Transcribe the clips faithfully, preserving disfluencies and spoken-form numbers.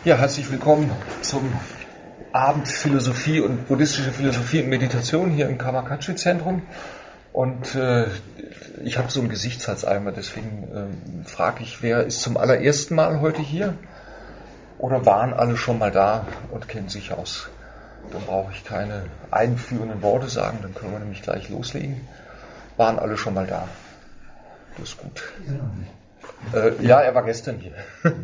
Ja, herzlich willkommen zum Abend Philosophie und buddhistische Philosophie und Meditation hier im Kamakachi-Zentrum. Und äh, ich habe so einen Gesichtshalseimer, deswegen äh, frage ich, wer ist zum allerersten Mal heute hier? Oder waren alle schon mal da und kennen sich aus? Dann brauche ich keine einführenden Worte sagen, dann können wir nämlich gleich loslegen. Waren alle schon mal da? Das ist gut. Äh, ja, er war gestern hier.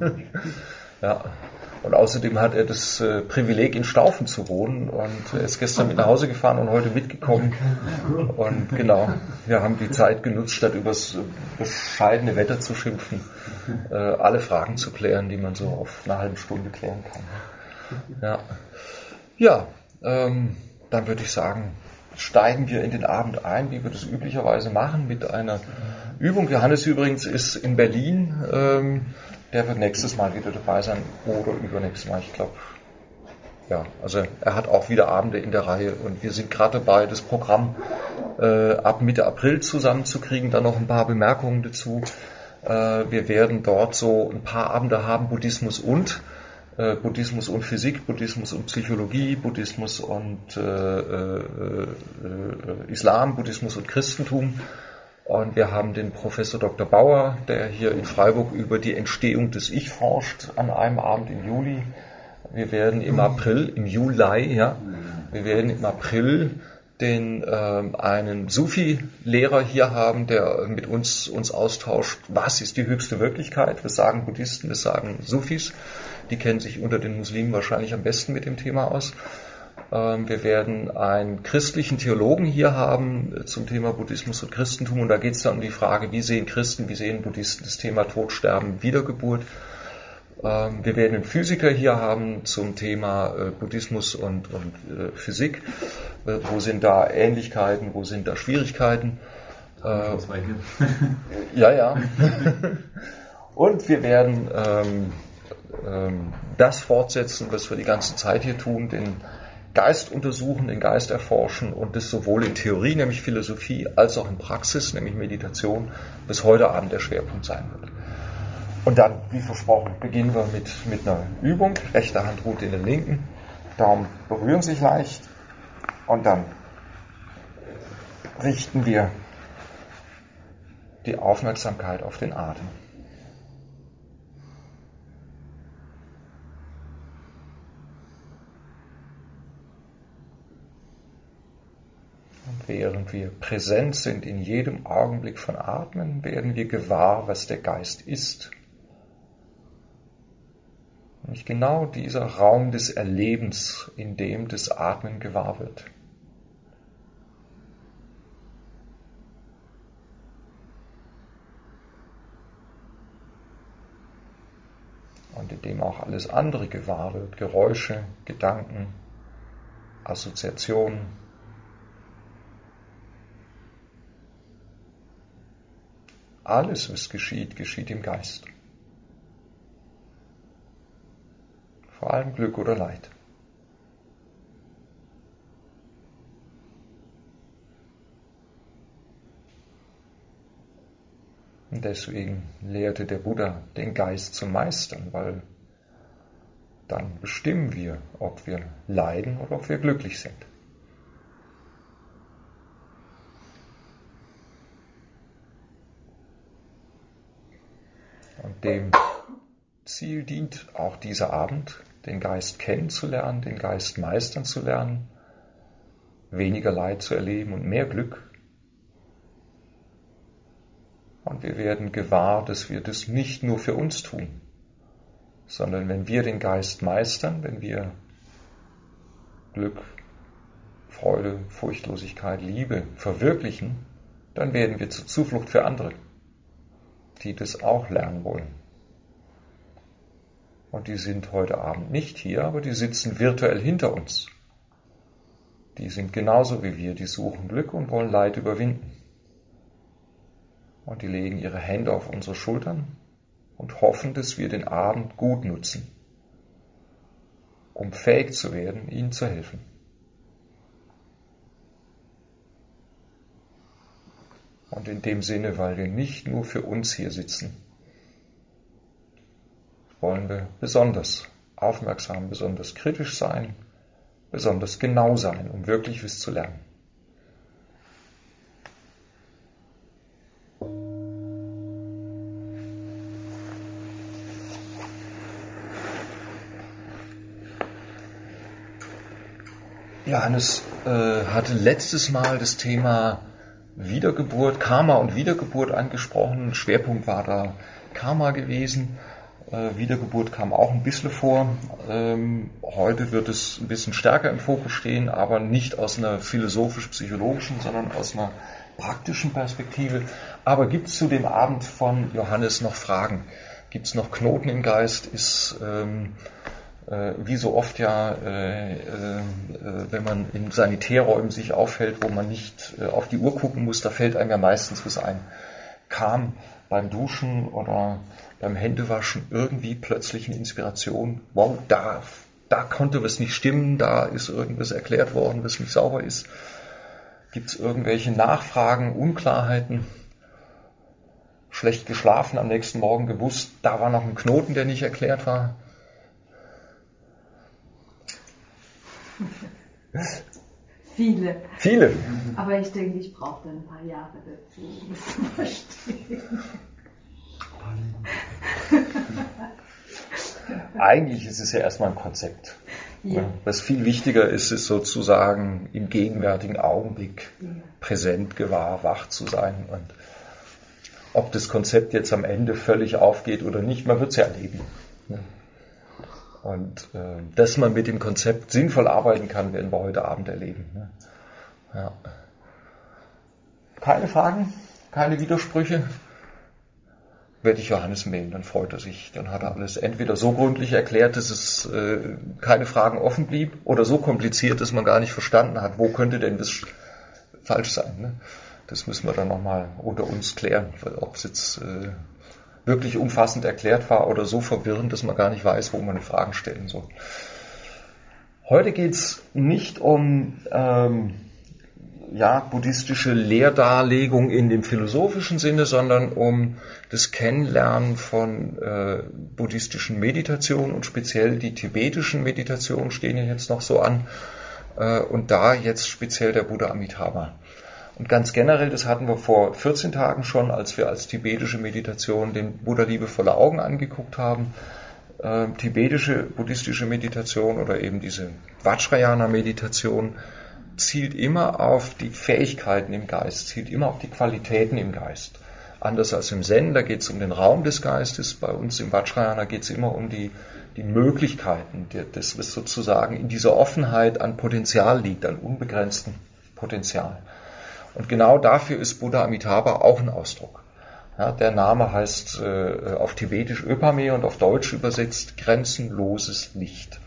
Ja. Und außerdem hat er das äh, Privileg, in Staufen zu wohnen, und er ist gestern mit nach Hause gefahren und heute mitgekommen. Und genau, wir haben die Zeit genutzt, statt über das bescheidene Wetter zu schimpfen, äh, alle Fragen zu klären, die man so auf eine halbe Stunde klären kann. Ja, ja ähm, dann würde ich sagen, steigen wir in den Abend ein, wie wir das üblicherweise machen, mit einer Übung. Johannes übrigens ist in Berlin. Ähm, Der wird nächstes Mal wieder dabei sein oder übernächstes Mal, ich glaube. Ja, also er hat auch wieder Abende in der Reihe und wir sind gerade dabei, das Programm äh, ab Mitte April zusammenzukriegen. Dann noch ein paar Bemerkungen dazu. Äh, wir werden dort so ein paar Abende haben, Buddhismus und äh, Buddhismus und Physik, Buddhismus und Psychologie, Buddhismus und äh, äh, äh, Islam, Buddhismus und Christentum. Und wir haben den Professor Doktor Bauer, der hier in Freiburg über die Entstehung des Ich forscht, an einem Abend im Juli. Wir werden im April, im Juli, ja, wir werden im April den, äh, einen Sufi-Lehrer hier haben, der mit uns, uns austauscht, was ist die höchste Wirklichkeit. Das sagen Buddhisten, das sagen Sufis. Die kennen sich unter den Muslimen wahrscheinlich am besten mit dem Thema aus. Wir werden einen christlichen Theologen hier haben zum Thema Buddhismus und Christentum, und da geht es dann um die Frage, wie sehen Christen, wie sehen Buddhisten das Thema Tod, Sterben, Wiedergeburt. Wir werden einen Physiker hier haben zum Thema Buddhismus und, und Physik. Wo sind da Ähnlichkeiten, wo sind da Schwierigkeiten? Ja, ja. Und wir werden ähm, ähm, das fortsetzen, was wir die ganze Zeit hier tun, den Geist untersuchen, den Geist erforschen, und das sowohl in Theorie, nämlich Philosophie, als auch in Praxis, nämlich Meditation, bis heute Abend der Schwerpunkt sein wird. Und dann, wie versprochen, beginnen wir mit, mit einer Übung. Rechte Hand ruht in der linken, Daumen berühren sich leicht, und dann richten wir die Aufmerksamkeit auf den Atem. Und während wir präsent sind in jedem Augenblick von Atmen, werden wir gewahr, was der Geist ist. Nämlich genau dieser Raum des Erlebens, in dem das Atmen gewahr wird. Und in dem auch alles andere gewahr wird, Geräusche, Gedanken, Assoziationen. Alles, was geschieht, geschieht im Geist. Vor allem Glück oder Leid. Und deswegen lehrte der Buddha, den Geist zu meistern, weil dann bestimmen wir, ob wir leiden oder ob wir glücklich sind. Und dem Ziel dient auch dieser Abend, den Geist kennenzulernen, den Geist meistern zu lernen, weniger Leid zu erleben und mehr Glück. Und wir werden gewahr, dass wir das nicht nur für uns tun, sondern wenn wir den Geist meistern, wenn wir Glück, Freude, Furchtlosigkeit, Liebe verwirklichen, dann werden wir zur Zuflucht für andere, die das auch lernen wollen. Und die sind heute Abend nicht hier, aber die sitzen virtuell hinter uns. Die sind genauso wie wir, die suchen Glück und wollen Leid überwinden. Und die legen ihre Hände auf unsere Schultern und hoffen, dass wir den Abend gut nutzen, um fähig zu werden, ihnen zu helfen. Und in dem Sinne, weil wir nicht nur für uns hier sitzen, wollen wir besonders aufmerksam, besonders kritisch sein, besonders genau sein, um wirklich was zu lernen. Johannes äh, hatte letztes Mal das Thema Wiedergeburt, Karma und Wiedergeburt angesprochen. Schwerpunkt war da Karma gewesen. Äh, Wiedergeburt kam auch ein bisschen vor. Ähm, heute wird es ein bisschen stärker im Fokus stehen, aber nicht aus einer philosophisch-psychologischen, sondern aus einer praktischen Perspektive. Aber gibt es zu dem Abend von Johannes noch Fragen? Gibt es noch Knoten im Geist? Ist ähm, äh, wie so oft ja, äh, äh, wenn man in Sanitärräumen sich aufhält, wo man nicht äh, auf die Uhr gucken muss, da fällt einem ja meistens was ein. Kam beim Duschen oder beim Händewaschen irgendwie plötzlich eine Inspiration. Wow, da, da konnte was nicht stimmen, da ist irgendwas erklärt worden, was nicht sauber ist. Gibt es irgendwelche Nachfragen, Unklarheiten? Schlecht geschlafen, am nächsten Morgen gewusst, da war noch ein Knoten, der nicht erklärt war. Viele. Viele. Aber ich denke, ich brauche dann ein paar Jahre dazu, um das zu verstehen. Eigentlich ist es ja erstmal ein Konzept. Ja. Was viel wichtiger ist, ist sozusagen im gegenwärtigen Augenblick Ja. präsent, gewahr, wach zu sein. Und ob das Konzept jetzt am Ende völlig aufgeht oder nicht, man wird es ja erleben. Und äh, dass man mit dem Konzept sinnvoll arbeiten kann, werden wir heute Abend erleben. Ne? Ja. Keine Fragen? Keine Widersprüche? Werde ich Johannes mailen, dann freut er sich. Dann hat er alles entweder so gründlich erklärt, dass es äh, keine Fragen offen blieb, oder so kompliziert, dass man gar nicht verstanden hat, wo könnte denn das falsch sein. Ne? Das müssen wir dann nochmal unter uns klären, ob es jetzt äh, wirklich umfassend erklärt war oder so verwirrend, dass man gar nicht weiß, wo man die Fragen stellen soll. Heute geht es nicht um ähm, ja, buddhistische Lehrdarlegung in dem philosophischen Sinne, sondern um das Kennenlernen von äh, buddhistischen Meditationen und speziell die tibetischen Meditationen stehen ja jetzt noch so an äh, und da jetzt speziell der Buddha Amitabha. Und ganz generell, das hatten wir vor vierzehn Tagen schon, als wir als tibetische Meditation den Buddha liebevolle Augen angeguckt haben. Äh, tibetische buddhistische Meditation oder eben diese Vajrayana-Meditation zielt immer auf die Fähigkeiten im Geist, zielt immer auf die Qualitäten im Geist. Anders als im Zen, da geht es um den Raum des Geistes, bei uns im Vajrayana geht es immer um die, die Möglichkeiten, das, was sozusagen in dieser Offenheit an Potenzial liegt, an unbegrenztem Potenzial. Und genau dafür ist Buddha Amitabha auch ein Ausdruck. Ja, der Name heißt äh, auf Tibetisch Öpame und auf Deutsch übersetzt grenzenloses Licht.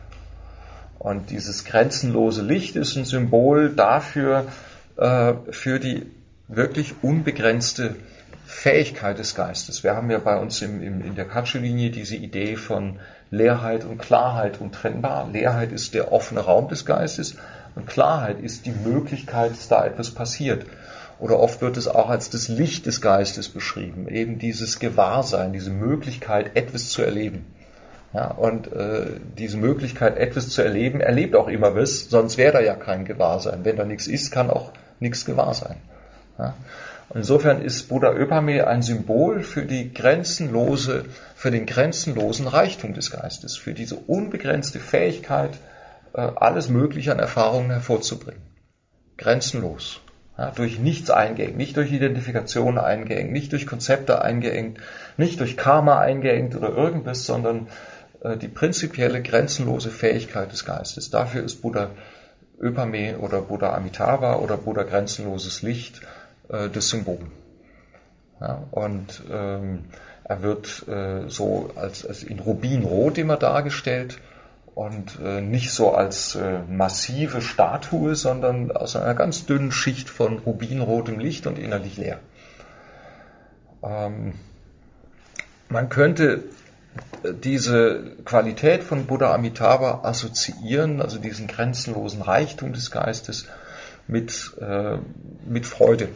Und dieses grenzenlose Licht ist ein Symbol dafür, äh, für die wirklich unbegrenzte Fähigkeit des Geistes. Wir haben ja bei uns im, im, in der Katsche-Linie diese Idee von Leerheit und Klarheit untrennbar. Leerheit ist der offene Raum des Geistes und Klarheit ist die Möglichkeit, dass da etwas passiert. Oder oft wird es auch als das Licht des Geistes beschrieben, eben dieses Gewahrsein, diese Möglichkeit, etwas zu erleben. Ja, und äh, diese Möglichkeit, etwas zu erleben, erlebt auch immer was, sonst wäre da ja kein Gewahrsein. Wenn da nichts ist, kann auch nichts gewahr sein. Ja? Und insofern ist Buddha Öpame ein Symbol für die grenzenlose, für den grenzenlosen Reichtum des Geistes, für diese unbegrenzte Fähigkeit, äh, alles Mögliche an Erfahrungen hervorzubringen. Grenzenlos. Ja, durch nichts eingeengt, nicht durch Identifikation eingeengt, nicht durch Konzepte eingeengt, nicht durch Karma eingeengt oder irgendwas, sondern äh, die prinzipielle grenzenlose Fähigkeit des Geistes. Dafür ist Buddha Öpame oder Buddha Amitabha oder Buddha grenzenloses Licht äh, das Symbol. Ja, und ähm, er wird äh, so als, als in Rubinrot immer dargestellt. Und äh, nicht so als äh, massive Statue, sondern aus einer ganz dünnen Schicht von rubinrotem Licht und innerlich leer. Ähm, man könnte diese Qualität von Buddha Amitabha assoziieren, also diesen grenzenlosen Reichtum des Geistes, mit, äh, mit Freude.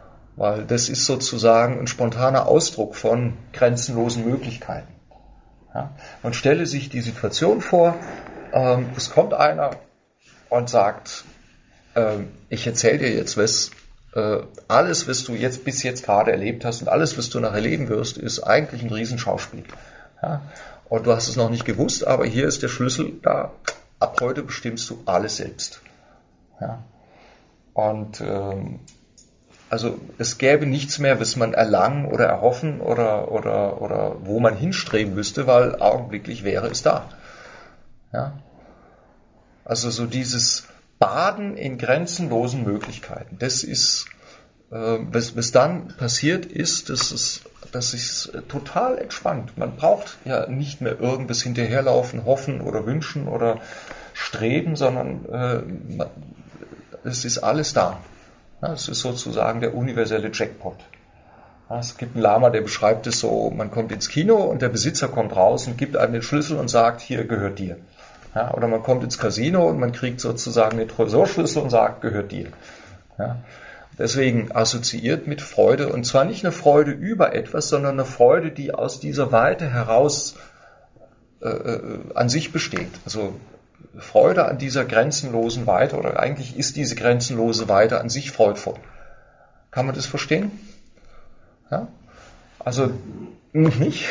Weil das ist sozusagen ein spontaner Ausdruck von grenzenlosen Möglichkeiten. Ja? Man stelle sich die Situation vor, ähm, es kommt einer und sagt, äh, ich erzähle dir jetzt was, äh, alles, was du jetzt bis jetzt gerade erlebt hast und alles, was du nachher erleben wirst, ist eigentlich ein Riesenschauspiel. Ja? Und du hast es noch nicht gewusst, aber hier ist der Schlüssel, da ab heute bestimmst du alles selbst. Ja? Und ähm, also es gäbe nichts mehr, was man erlangen oder erhoffen oder, oder, oder wo man hinstreben müsste, weil augenblicklich wäre es da. Ja? Also so dieses Baden in grenzenlosen Möglichkeiten, das ist, äh, was, was dann passiert ist, das ist, das ist total entspannt. Man braucht ja nicht mehr irgendwas hinterherlaufen, hoffen oder wünschen oder streben, sondern äh, es ist alles da. Ja, es ist sozusagen der universelle Jackpot. Ja, es gibt einen Lama, der beschreibt es so, man kommt ins Kino und der Besitzer kommt raus und gibt einem den Schlüssel und sagt, hier gehört dir. Ja, oder man kommt ins Casino und man kriegt sozusagen den Tresorschlüssel und sagt, gehört dir. Ja, deswegen assoziiert mit Freude, und zwar nicht eine Freude über etwas, sondern eine Freude, die aus dieser Weite heraus äh, an sich besteht. Also Freude an dieser grenzenlosen Weite, oder eigentlich ist diese grenzenlose Weite an sich freudvoll. Kann man das verstehen? Ja? Also nicht?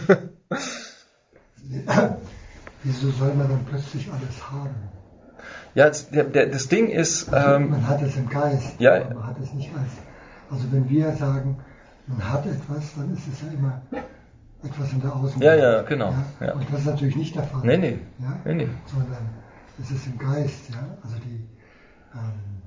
Wieso soll man dann plötzlich alles haben? Ja, das, der, das Ding ist... Ähm, man hat es im Geist, ja, aber man hat es nicht als... Also wenn wir sagen, man hat etwas, dann ist es ja immer etwas in der Außenwelt. Ja, ja, genau. Ja? Ja. Und das ist natürlich nicht der Fall. Nee, nee. Ja? nee, nee. Sondern es ist im Geist. Ja? Also die, ähm,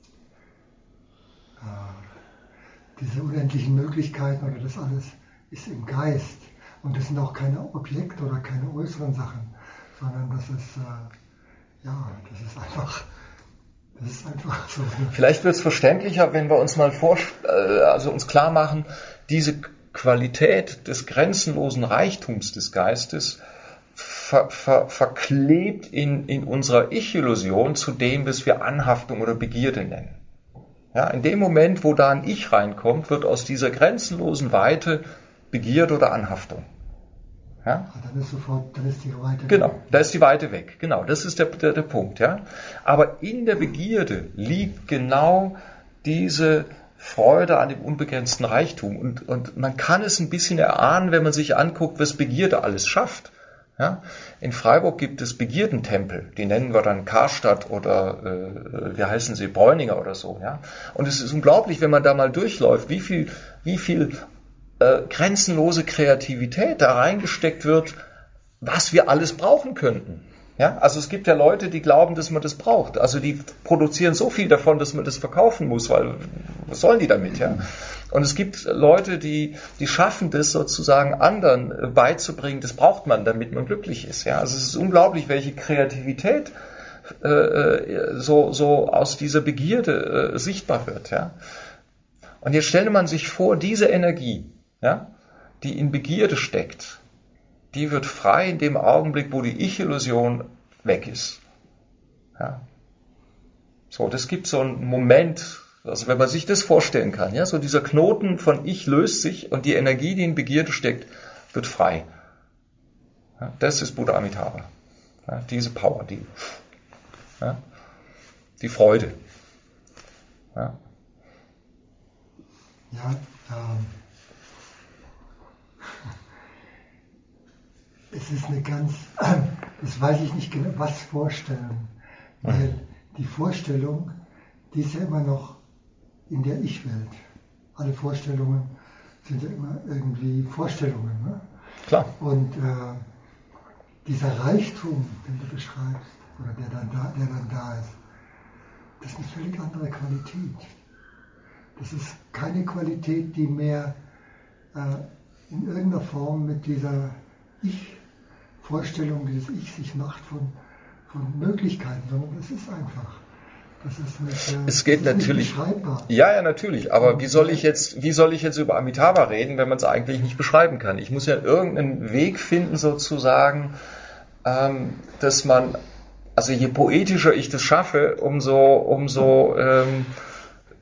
äh, diese unendlichen Möglichkeiten oder das alles ist im Geist. Und das sind auch keine Objekte oder keine äußeren Sachen, sondern das ist, äh, ja, das ist einfach... Das ist einfach so. Vielleicht wird es verständlicher, wenn wir uns mal vor, also uns klar machen, diese Qualität des grenzenlosen Reichtums des Geistes ver, ver, verklebt in, in unserer Ich-Illusion zu dem, was wir Anhaftung oder Begierde nennen. Ja, in dem Moment, wo da ein Ich reinkommt, wird aus dieser grenzenlosen Weite Begierde oder Anhaftung. Ja? Dann ist sofort, dann ist die Weite weg. Genau, da ist die Weite weg. Genau, das ist der, der, der Punkt. Ja? Aber in der Begierde liegt genau diese Freude an dem unbegrenzten Reichtum. Und, und man kann es ein bisschen erahnen, wenn man sich anguckt, was Begierde alles schafft. Ja? In Freiburg gibt es Begierdentempel, die nennen wir dann Karstadt oder äh, wie heißen sie, Bräuninger oder so. Ja? Und es ist unglaublich, wenn man da mal durchläuft, wie viel, wie viel Äh, grenzenlose Kreativität da reingesteckt wird, was wir alles brauchen könnten. Ja? Also es gibt ja Leute, die glauben, dass man das braucht. Also die produzieren so viel davon, dass man das verkaufen muss, weil was sollen die damit? Ja? Und es gibt Leute, die, die schaffen das sozusagen anderen beizubringen, das braucht man, damit man glücklich ist. Ja? Also es ist unglaublich, welche Kreativität äh, so, so aus dieser Begierde äh, sichtbar wird. Ja? Und jetzt stelle man sich vor, diese Energie, ja, die in Begierde steckt, die wird frei in dem Augenblick, wo die Ich-Illusion weg ist. Ja. So, das gibt so einen Moment, also wenn man sich das vorstellen kann, ja, so dieser Knoten von Ich löst sich und die Energie, die in Begierde steckt, wird frei. Ja, das ist Buddha Amitabha. Ja, diese Power, die, ja, die Freude. Ja. Ja, ähm, es ist eine ganz, das weiß ich nicht genau, was vorstellen, weil die Vorstellung, die ist ja immer noch in der Ich-Welt. Alle Vorstellungen sind ja immer irgendwie Vorstellungen. Ne? Klar. Und äh, dieser Reichtum, den du beschreibst, oder der dann da, der dann da ist, das ist eine völlig andere Qualität. Das ist keine Qualität, die mehr äh, in irgendeiner Form mit dieser Ich-Vorstellung, dieses Ich sich macht von, von Möglichkeiten, sondern das ist einfach. Das ist nicht, äh, es geht das ist natürlich, nicht beschreibbar. Ja, ja, natürlich. Aber wie soll ich jetzt, wie soll ich jetzt über Amitabha reden, wenn man es eigentlich nicht beschreiben kann? Ich muss ja irgendeinen Weg finden, sozusagen, ähm, dass man, also je poetischer ich das schaffe, umso, umso ähm,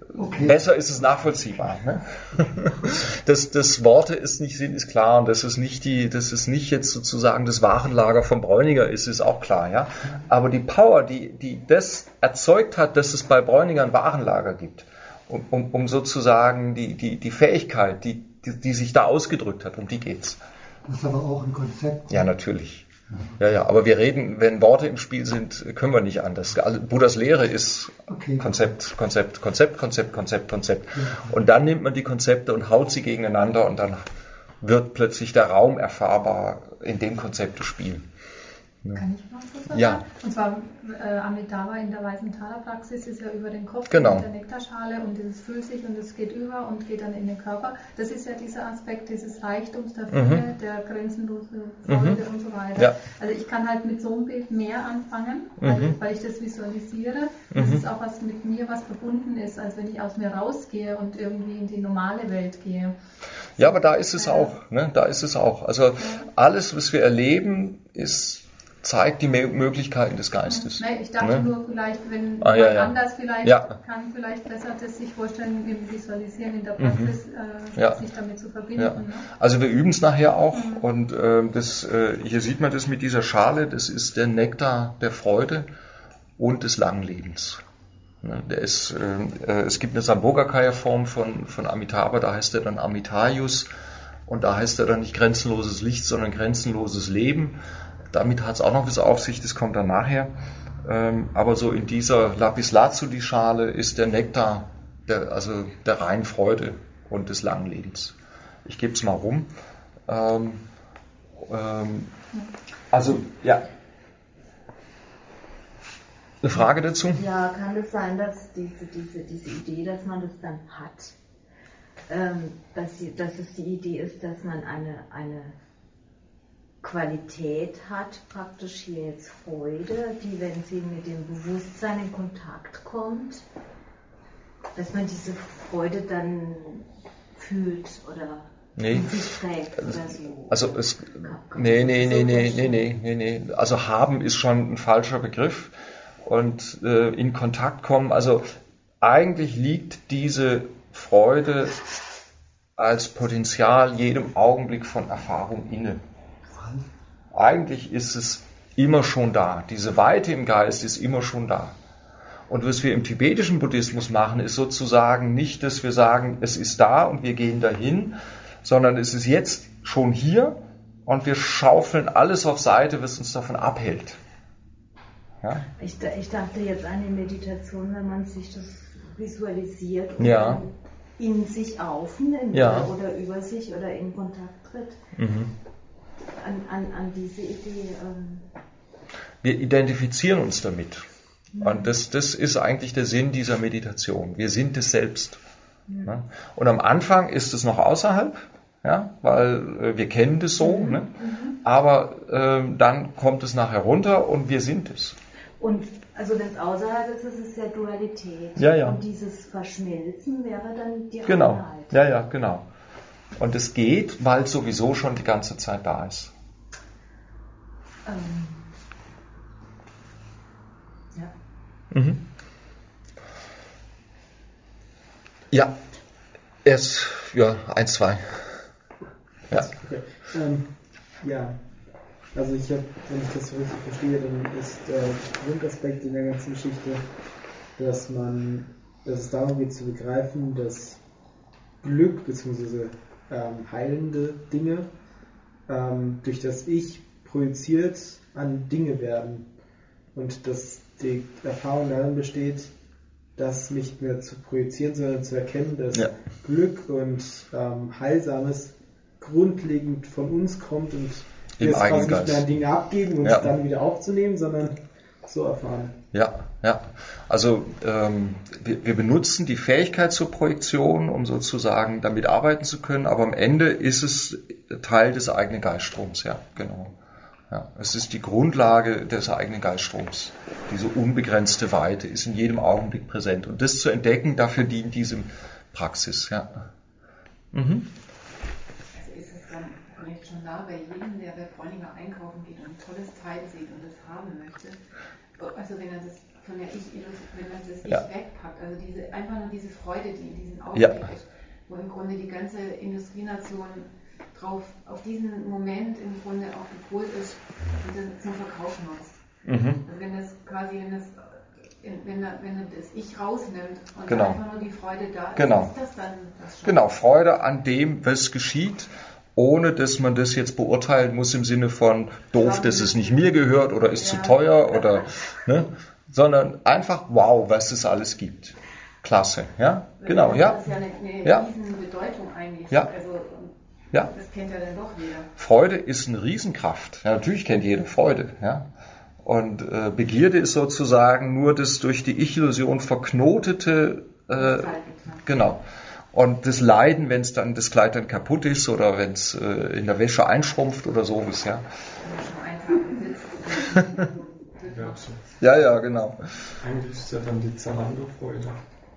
Okay. Besser ist es nachvollziehbar. Ne? Das, das Worte ist nicht sind, ist klar, und dass es nicht die, dass es nicht jetzt sozusagen das Warenlager von Bräuninger ist, ist auch klar, ja. Aber die Power, die, die das erzeugt hat, dass es bei Bräuninger ein Warenlager gibt, um, um, um sozusagen die, die, die Fähigkeit, die, die, die sich da ausgedrückt hat, um die geht's. Das ist aber auch ein Konzept. Ja, natürlich. Ja, ja, aber wir reden, wenn Worte im Spiel sind, können wir nicht anders. Buddhas Lehre ist Okay. Konzept, Konzept, Konzept, Konzept, Konzept, Konzept. Und dann nimmt man die Konzepte und haut sie gegeneinander und dann wird plötzlich der Raum erfahrbar, in dem Konzepte spielen. Kann ich noch was sagen? Ja. Und zwar äh, Amitabha in der Weißen Taler-Praxis ist ja über den Kopf Genau. mit der Nektarschale und es fühlt sich und es geht über und geht dann in den Körper. Das ist ja dieser Aspekt dieses Reichtums, der Fülle, Mhm. der grenzenlosen Freude Mhm. und so weiter. Ja. Also ich kann halt mit so einem Bild mehr anfangen, Mhm. weil, weil ich das visualisiere. Und Mhm. es ist auch was mit mir, was verbunden ist, als wenn ich aus mir rausgehe und irgendwie in die normale Welt gehe. Ja, aber da ist es auch, ne? Da ist es auch. Also alles, was wir erleben, ist zeigt die Möglichkeiten des Geistes. Nee, ich dachte ne? nur vielleicht, wenn ah, ja, man ja. anders vielleicht ja. kann, vielleicht besser das sich vorstellen, im Visualisieren in der Praxis, mhm. äh, ja. sich damit zu verbinden. Ja. Ne? Also wir üben es nachher auch mhm. und äh, das, äh, hier sieht man das mit dieser Schale, das ist der Nektar der Freude und des langen Lebens. Ne? Der ist, äh, es gibt eine Sambhogakaya-Form von, von Amitabha, da heißt er dann Amitayus und da heißt er dann nicht grenzenloses Licht, sondern grenzenloses Leben. Damit hat es auch noch was auf sich, das kommt dann nachher. Ähm, aber so in dieser Lapislazuli-Schale ist der Nektar, der, also der reinen Freude und des langen Lebens. Ich gebe es mal rum. Ähm, ähm, also, ja. Eine Frage dazu? Ja, kann es sein, dass diese, diese, diese Idee, dass man das dann hat, ähm, dass, sie, dass es die Idee ist, dass man eine, eine Qualität hat, praktisch hier jetzt Freude, die, wenn sie mit dem Bewusstsein in Kontakt kommt, dass man diese Freude dann fühlt oder nee. in sich trägt oder so. Also es, nee, nee, nee, nee, nee, nee, nee, nee. Also haben ist schon ein falscher Begriff und äh, in Kontakt kommen, also eigentlich liegt diese Freude als Potenzial jedem Augenblick von Erfahrung inne. Eigentlich ist es immer schon da. Diese Weite im Geist ist immer schon da. Und was wir im tibetischen Buddhismus machen, ist sozusagen nicht, dass wir sagen, es ist da und wir gehen dahin, sondern es ist jetzt schon hier und wir schaufeln alles auf Seite, was uns davon abhält. Ja? Ich, ich dachte jetzt an die Meditation, wenn man sich das visualisiert und ja. dann in sich aufnimmt ja. oder, oder über sich oder in Kontakt tritt. Mhm. An, an, an diese Idee. Ähm. Wir identifizieren uns damit. Mhm. Und das, das ist eigentlich der Sinn dieser Meditation. Wir sind es selbst. Mhm. Ja? Und am Anfang ist es noch außerhalb, ja? Weil äh, wir kennen das so. Mhm. Ne? Mhm. Aber äh, dann kommt es nachher runter und wir sind es. Und also wenn es außerhalb ist, ist es ja Dualität. Ja, ja. Und dieses Verschmelzen wäre dann die genau. Einheit. Ja, ja, genau. Und es geht, weil es sowieso schon die ganze Zeit da ist. Ähm. Ja. Mhm. Ja, erst, ja, eins, zwei. Ja. Okay. Ähm, ja, also ich habe, wenn ich das so richtig verstehe, dann ist der Grundaspekt in der ganzen Geschichte, dass man, dass es darum geht zu begreifen, dass Glück bzw. Ähm, heilende Dinge ähm, durch das Ich projiziert an Dinge werden und dass die Erfahrung darin besteht, das nicht mehr zu projizieren, sondern zu erkennen, dass ja. Glück und ähm, Heilsames grundlegend von uns kommt und wir es quasi nicht mehr an Dinge abgeben und ja. es dann wieder aufzunehmen, sondern so erfahren. Ja, ja. Also ähm, wir, wir benutzen die Fähigkeit zur Projektion, um sozusagen damit arbeiten zu können, aber am Ende ist es Teil des eigenen Geiststroms, ja, genau. Ja, es ist die Grundlage des eigenen Geiststroms. Diese unbegrenzte Weite ist in jedem Augenblick präsent. Und das zu entdecken, dafür dient diese Praxis, ja. Mhm. Also ist es dann vielleicht schon da bei jedem, der bei Bräuninger einkaufen geht und ein tolles Teil sieht und das haben möchte, also wenn er das von der Ich-Illusion, wenn das das Ich Ja. wegpackt, also diese, einfach nur diese Freude, die in diesem Ja. Augenblick ist, wo im Grunde die ganze Industrienation drauf, auf diesen Moment im Grunde auch gepolt ist und das zum Verkauf nutzt. Mhm. Also wenn das quasi, wenn das, wenn, er, wenn er das Ich rausnimmt und Genau. einfach nur die Freude da ist, Genau. ist das dann das schon? Genau, Freude an dem, was geschieht, ohne dass man das jetzt beurteilen muss im Sinne von doof, dass es nicht mir gehört oder ist Ja. zu teuer oder, ne, sondern einfach wow, was es alles gibt. Klasse, ja, genau, das ja. ist ja eine, eine Ja. riesen Bedeutung eigentlich. Ja. Also, Ja. das kennt ja dann doch jeder. Freude ist eine Riesenkraft. Ja, natürlich kennt jeder Freude, ja. Und äh, Begierde ist sozusagen nur das durch die Ich-Illusion verknotete, äh, genau. Und das Leiden, wenn es dann das Kleid dann kaputt ist oder wenn es äh, in der Wäsche einschrumpft oder sowas, ja. Ja, so. Ja, ja, genau. Eigentlich ist ja dann die Zalando-Freude.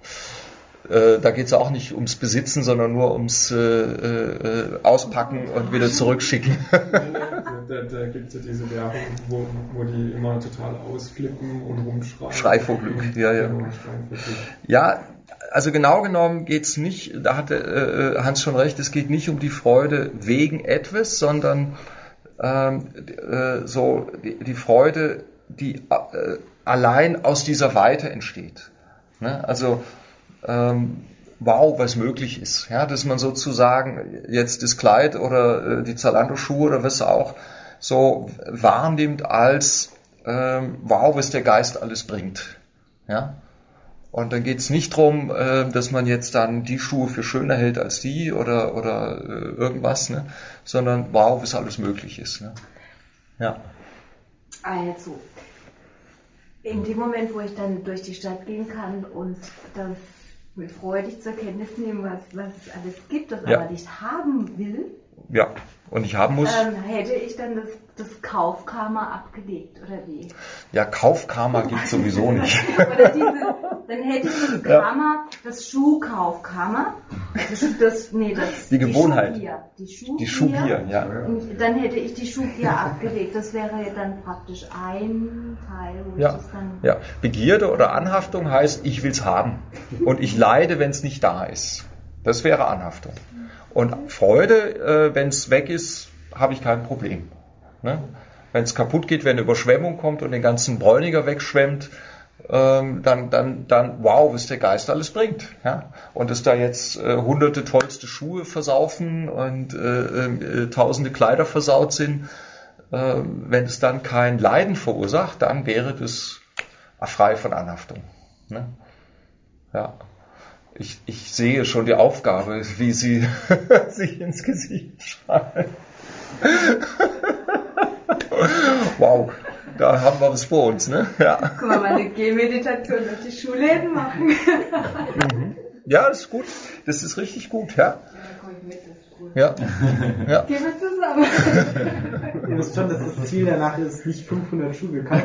Äh, da geht es auch nicht ums Besitzen, sondern nur ums äh, äh, Auspacken und wieder zurückschicken. Nein, nein, da, da gibt es ja diese Werbung, wo, wo die immer total ausflippen und rumschreien. Schrei vor Glück, ja, ja. Genau, Schrei vor Glück. Ja, also genau genommen geht's nicht, da hatte äh, Hans schon recht, es geht nicht um die Freude wegen etwas, sondern ähm, äh, so die, die Freude, die äh, allein aus dieser Weite entsteht. Ne? Also ähm, wow, was möglich ist. Ja, dass man sozusagen jetzt das Kleid oder äh, die Zalando-Schuhe oder was auch so wahrnimmt als ähm, wow, was der Geist alles bringt. Ja. Und dann geht es nicht darum, äh, dass man jetzt dann die Schuhe für schöner hält als die oder, oder äh, irgendwas, ne? Sondern wow, was alles möglich ist. Ne? Ja. Also, in dem Moment, wo ich dann durch die Stadt gehen kann und das mit Freude zur Kenntnis nehme, was, was es alles gibt, das Ja. aber nicht haben will, Ja. Und ich haben muss. ähm, hätte ich dann das, das Kaufkarma abgelegt, oder wie? Ja, Kaufkarma gibt sowieso nicht. Oder diese, dann hätte ich das Ja. Karma, das Schuhkaufkarma, das, das, nee, das, Die Gewohnheit. Schuhgier, die Schuhgier, Die Schuhgier, ja. Und dann hätte ich die Schuhgier abgelegt. Das wäre ja dann praktisch ein Teil, wo Ja. ich das dann... Ja. Begierde oder Anhaftung heißt, ich will's haben. Und ich leide, wenn es nicht da ist. Das wäre Anhaftung. Und Freude, äh, wenn es weg ist, habe ich kein Problem. Ne? Wenn es kaputt geht, wenn eine Überschwemmung kommt und den ganzen Bräuniger wegschwemmt, ähm, dann, dann, dann, wow, was der Geist alles bringt. Ja? Und dass da jetzt äh, hunderte tollste Schuhe versaufen und äh, äh, tausende Kleider versaut sind, äh, wenn es dann kein Leiden verursacht, dann wäre das frei von Anhaftung. Ne? Ja. Ich, ich sehe schon die Aufgabe, wie sie sich ins Gesicht schreiben. Wow, da haben wir was vor uns, ne? Ja. Guck mal, meine Gehmeditation durch die Schuhläden machen. Ja, das ist gut. Das ist richtig gut, ja. Ja, da komme ich mit, das ist gut. Ja. Ja. Gehen wir zusammen. Ihr wisst schon, dass das Ziel danach ist, nicht fünfhundert Schuhe gekauft.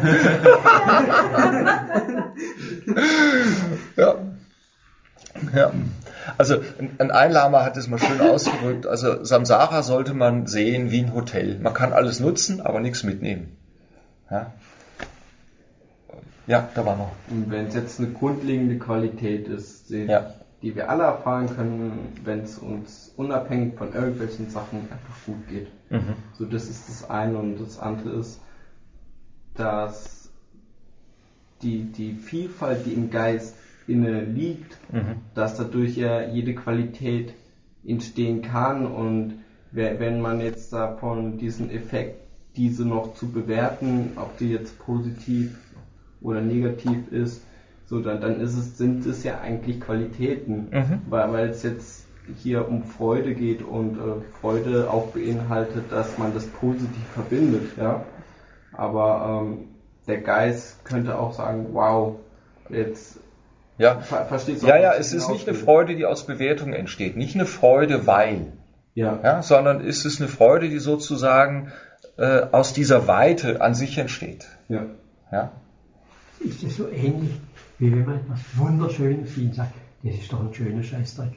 Ja. Ja. Also ein Einlama hat es mal schön ausgedrückt. Also Samsara sollte man sehen wie ein Hotel. Man kann alles nutzen, aber nichts mitnehmen. Ja, ja, da war noch. Und wenn es jetzt eine grundlegende Qualität ist, die, Ja. die wir alle erfahren können, wenn es uns unabhängig von irgendwelchen Sachen einfach gut geht. Mhm. So, das ist das eine. Und das andere ist, dass die, die Vielfalt, die im Geist inne liegt, Mhm. dass dadurch ja jede Qualität entstehen kann, und wer- wenn man jetzt davon diesen Effekt, diese noch zu bewerten, ob die jetzt positiv oder negativ ist, so dann, dann ist es, sind es ja eigentlich Qualitäten, Mhm. weil, weil es jetzt hier um Freude geht und äh, Freude auch beinhaltet, dass man das positiv verbindet, ja. Aber ähm, der Geist könnte auch sagen, wow, jetzt Ja. ver verstehst du? Ja, auch, ja, was es ich ist nicht eine hinaus will? Freude, die aus Bewertung entsteht. Nicht eine Freude, weil. Ja. Ja, sondern ist es eine Freude, die sozusagen äh, aus dieser Weite an sich entsteht. Ja. Ja? Ist das so ähnlich, wie wenn man etwas Wunderschönes sieht und sagt, das ist doch ein schöner Scheißdreck.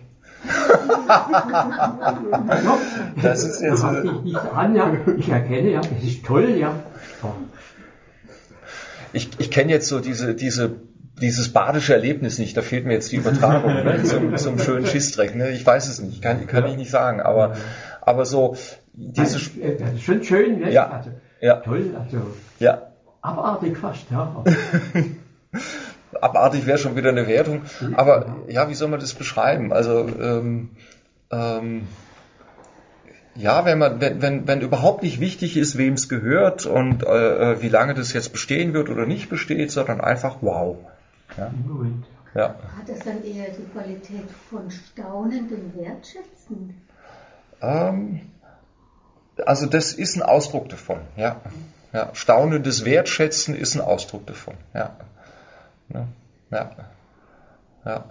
Das ist jetzt, Da halte ich nicht an, ja. Ich erkenne, ja, es ist toll, ja. So. ich, ich kenne jetzt so diese, diese, dieses badische Erlebnis nicht, da fehlt mir jetzt die Übertragung ne, zum, zum schönen Schießdreck. Ne? Ich weiß es nicht, kann, kann ich nicht sagen, aber, aber so diese. Das ist schon schön, ne? Ja, also, ja. Toll, also Ja. abartig fast, ja. Abartig wäre schon wieder eine Wertung, aber ja, wie soll man das beschreiben? Also ähm, ähm, ja, wenn man, wenn, wenn, wenn überhaupt nicht wichtig ist, wem es gehört und äh, wie lange das jetzt bestehen wird oder nicht besteht, sondern einfach wow. Ja. Ja. Hat das dann eher die Qualität von staunendem Wertschätzen? Ähm, also das ist ein Ausdruck davon, ja. Ja. Staunendes Wertschätzen ist ein Ausdruck davon, ja. Ja. Ja. Ja.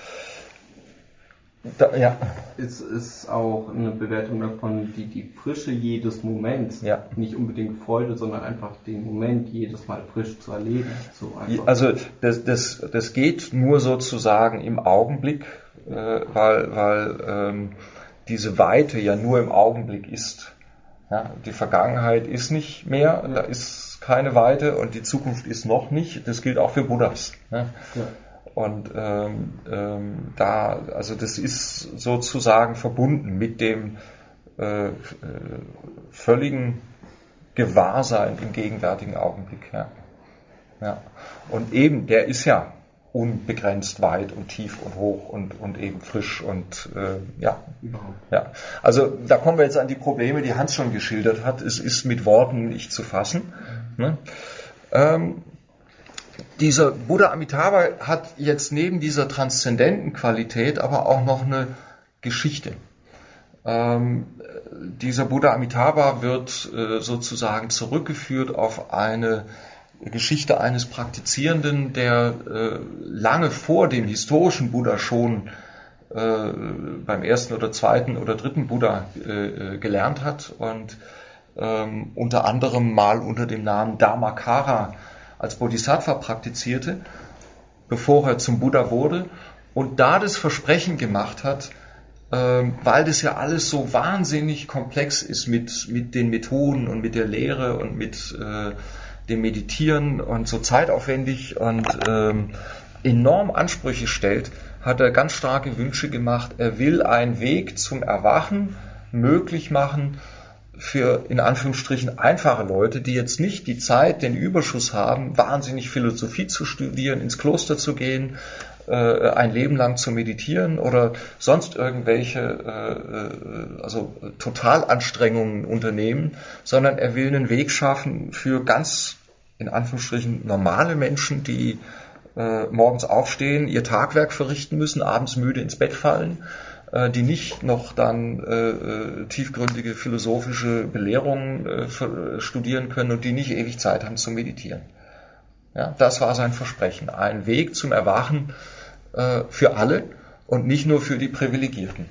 Da, ja. Es ist auch eine Bewertung davon, die die Frische jedes Moments, ja. nicht unbedingt Freude, sondern einfach den Moment jedes Mal frisch zu erleben. So einfach. Also das, das, das geht nur sozusagen im Augenblick, äh, weil, weil ähm, diese Weite ja nur im Augenblick ist. Ja, die Vergangenheit ist nicht mehr, da ist keine Weite und die Zukunft ist noch nicht. Das gilt auch für Buddhas. Ne? Ja. Und ähm, ähm, da, also das ist sozusagen verbunden mit dem äh, äh, völligen Gewahrsein im gegenwärtigen Augenblick. Ja. Ja. Und eben, der ist ja unbegrenzt weit und tief und hoch und, und eben frisch und äh, ja. ja. Also da kommen wir jetzt an die Probleme, die Hans schon geschildert hat. Es ist mit Worten nicht zu fassen. Ne? Ähm, Dieser Buddha Amitabha hat jetzt neben dieser transzendenten Qualität aber auch noch eine Geschichte. Ähm, dieser Buddha Amitabha wird äh, sozusagen zurückgeführt auf eine Geschichte eines Praktizierenden, der äh, lange vor dem historischen Buddha schon äh, beim ersten oder zweiten oder dritten Buddha äh, gelernt hat und ähm, unter anderem mal unter dem Namen Dharmakara als Bodhisattva praktizierte, bevor er zum Buddha wurde und da das Versprechen gemacht hat, ähm, weil das ja alles so wahnsinnig komplex ist mit, mit den Methoden und mit der Lehre und mit äh, dem Meditieren und so zeitaufwendig und ähm, enorm Ansprüche stellt, hat er ganz starke Wünsche gemacht. Er will einen Weg zum Erwachen möglich machen für in Anführungsstrichen einfache Leute, die jetzt nicht die Zeit, den Überschuss haben, wahnsinnig Philosophie zu studieren, ins Kloster zu gehen, äh, ein Leben lang zu meditieren oder sonst irgendwelche äh, also Totalanstrengungen unternehmen, sondern er will einen Weg schaffen für ganz in Anführungsstrichen normale Menschen, die äh, morgens aufstehen, ihr Tagwerk verrichten müssen, abends müde ins Bett fallen, die nicht noch dann äh, tiefgründige philosophische Belehrungen äh, studieren können und die nicht ewig Zeit haben zu meditieren. Ja, das war sein Versprechen. Ein Weg zum Erwachen äh, für alle und nicht nur für die Privilegierten.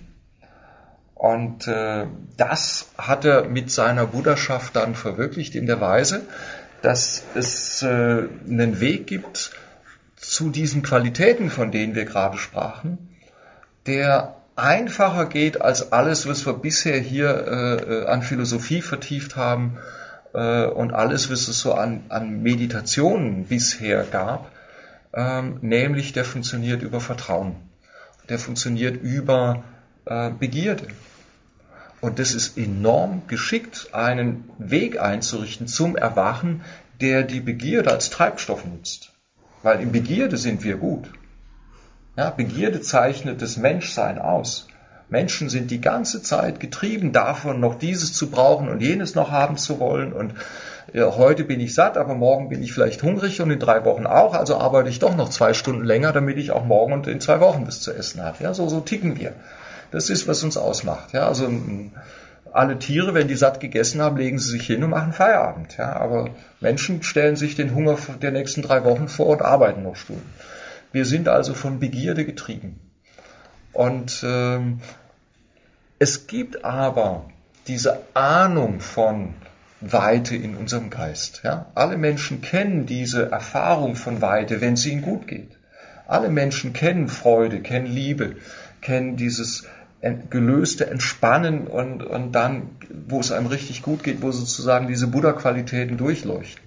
Und äh, das hat er mit seiner Buddhaschaft dann verwirklicht in der Weise, dass es äh, einen Weg gibt zu diesen Qualitäten, von denen wir gerade sprachen, der einfacher geht als alles, was wir bisher hier äh, an Philosophie vertieft haben äh, und alles, was es so an, an Meditationen bisher gab, ähm, nämlich der funktioniert über Vertrauen, der funktioniert über äh, Begierde. Und das ist enorm geschickt, einen Weg einzurichten zum Erwachen, der die Begierde als Treibstoff nutzt. Weil in Begierde sind wir gut. Ja, Begierde zeichnet das Menschsein aus. Menschen sind die ganze Zeit getrieben davon, noch dieses zu brauchen und jenes noch haben zu wollen. Und ja, heute bin ich satt, aber morgen bin ich vielleicht hungrig und in drei Wochen auch. Also arbeite ich doch noch zwei Stunden länger, damit ich auch morgen und in zwei Wochen was zu essen habe. Ja, so, so ticken wir. Das ist, was uns ausmacht. Ja, also alle Tiere, wenn die satt gegessen haben, legen sie sich hin und machen Feierabend. Ja, aber Menschen stellen sich den Hunger der nächsten drei Wochen vor und arbeiten noch Stunden. Wir sind also von Begierde getrieben. Und ähm, es gibt aber diese Ahnung von Weite in unserem Geist. Ja? Alle Menschen kennen diese Erfahrung von Weite, wenn es ihnen gut geht. Alle Menschen kennen Freude, kennen Liebe, kennen dieses gelöste Entspannen und, und dann, wo es einem richtig gut geht, wo sozusagen diese Buddha-Qualitäten durchleuchten.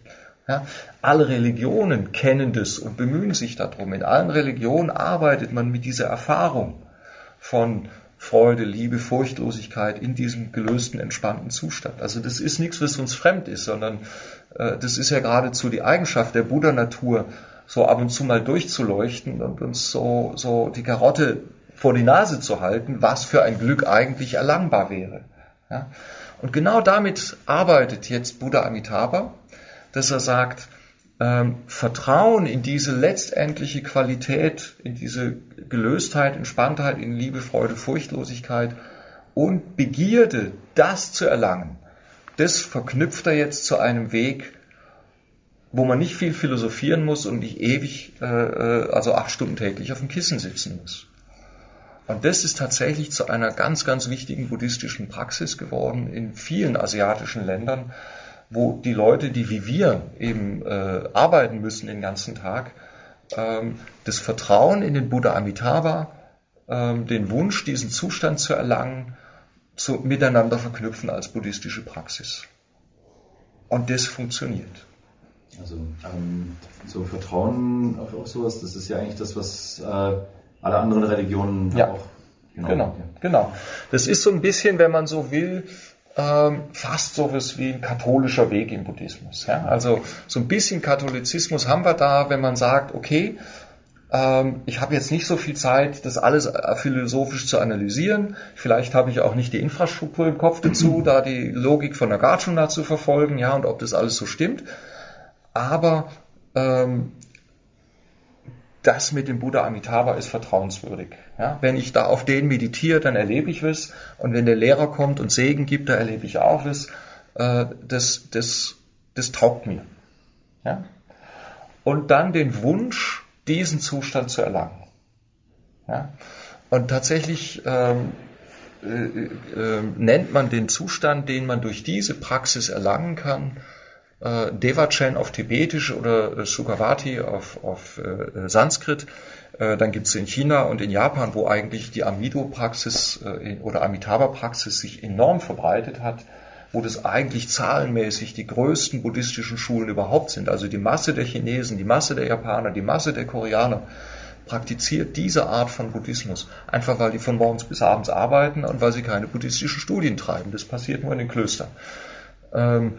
Ja, alle Religionen kennen das und bemühen sich darum. In allen Religionen arbeitet man mit dieser Erfahrung von Freude, Liebe, Furchtlosigkeit in diesem gelösten, entspannten Zustand. Also das ist nichts, was uns fremd ist, sondern äh, das ist ja geradezu die Eigenschaft der Buddha-Natur, so ab und zu mal durchzuleuchten und uns so, so die Karotte vor die Nase zu halten, was für ein Glück eigentlich erlangbar wäre. Ja? Und genau damit arbeitet jetzt Buddha Amitabha, dass er sagt, ähm, Vertrauen in diese letztendliche Qualität, in diese Gelöstheit, Entspanntheit, in Liebe, Freude, Furchtlosigkeit und Begierde, das zu erlangen, das verknüpft er jetzt zu einem Weg, wo man nicht viel philosophieren muss und nicht ewig, äh, also acht Stunden täglich auf dem Kissen sitzen muss. Und das ist tatsächlich zu einer ganz, ganz wichtigen buddhistischen Praxis geworden in vielen asiatischen Ländern, wo die Leute, die wie wir eben äh, arbeiten müssen den ganzen Tag, ähm, das Vertrauen in den Buddha Amitabha, ähm, den Wunsch, diesen Zustand zu erlangen, so miteinander verknüpfen als buddhistische Praxis. Und das funktioniert. Also ähm, so Vertrauen auf, auf sowas, das ist ja eigentlich das, was äh, alle anderen Religionen ja. auch... Genau, genau, genau. Das ist so ein bisschen, wenn man so will, ähm, fast so was wie ein katholischer Weg im Buddhismus. Ja? Also so ein bisschen Katholizismus haben wir da, wenn man sagt, okay, ähm, ich habe jetzt nicht so viel Zeit, das alles philosophisch zu analysieren. Vielleicht habe ich auch nicht die Infrastruktur im Kopf dazu, da die Logik von Nagarjuna zu verfolgen, ja, und ob das alles so stimmt. Aber ähm, das mit dem Buddha Amitabha ist vertrauenswürdig. Ja, wenn ich da auf den meditiere, dann erlebe ich was. Und wenn der Lehrer kommt und Segen gibt, da erlebe ich auch was. Äh, das, das, das taugt mir. Ja? Und dann den Wunsch, diesen Zustand zu erlangen. Ja? Und tatsächlich ähm, äh, äh, nennt man den Zustand, den man durch diese Praxis erlangen kann, Devachan auf Tibetisch oder Sukhavati auf, auf äh, Sanskrit. Äh, dann gibt es in China und in Japan, wo eigentlich die Amido-Praxis äh, oder Amitabha-Praxis sich enorm verbreitet hat, wo das eigentlich zahlenmäßig die größten buddhistischen Schulen überhaupt sind. Also die Masse der Chinesen, die Masse der Japaner, die Masse der Koreaner praktiziert diese Art von Buddhismus. Einfach weil die von morgens bis abends arbeiten und weil sie keine buddhistischen Studien treiben. Das passiert nur in den Klöstern. Ähm,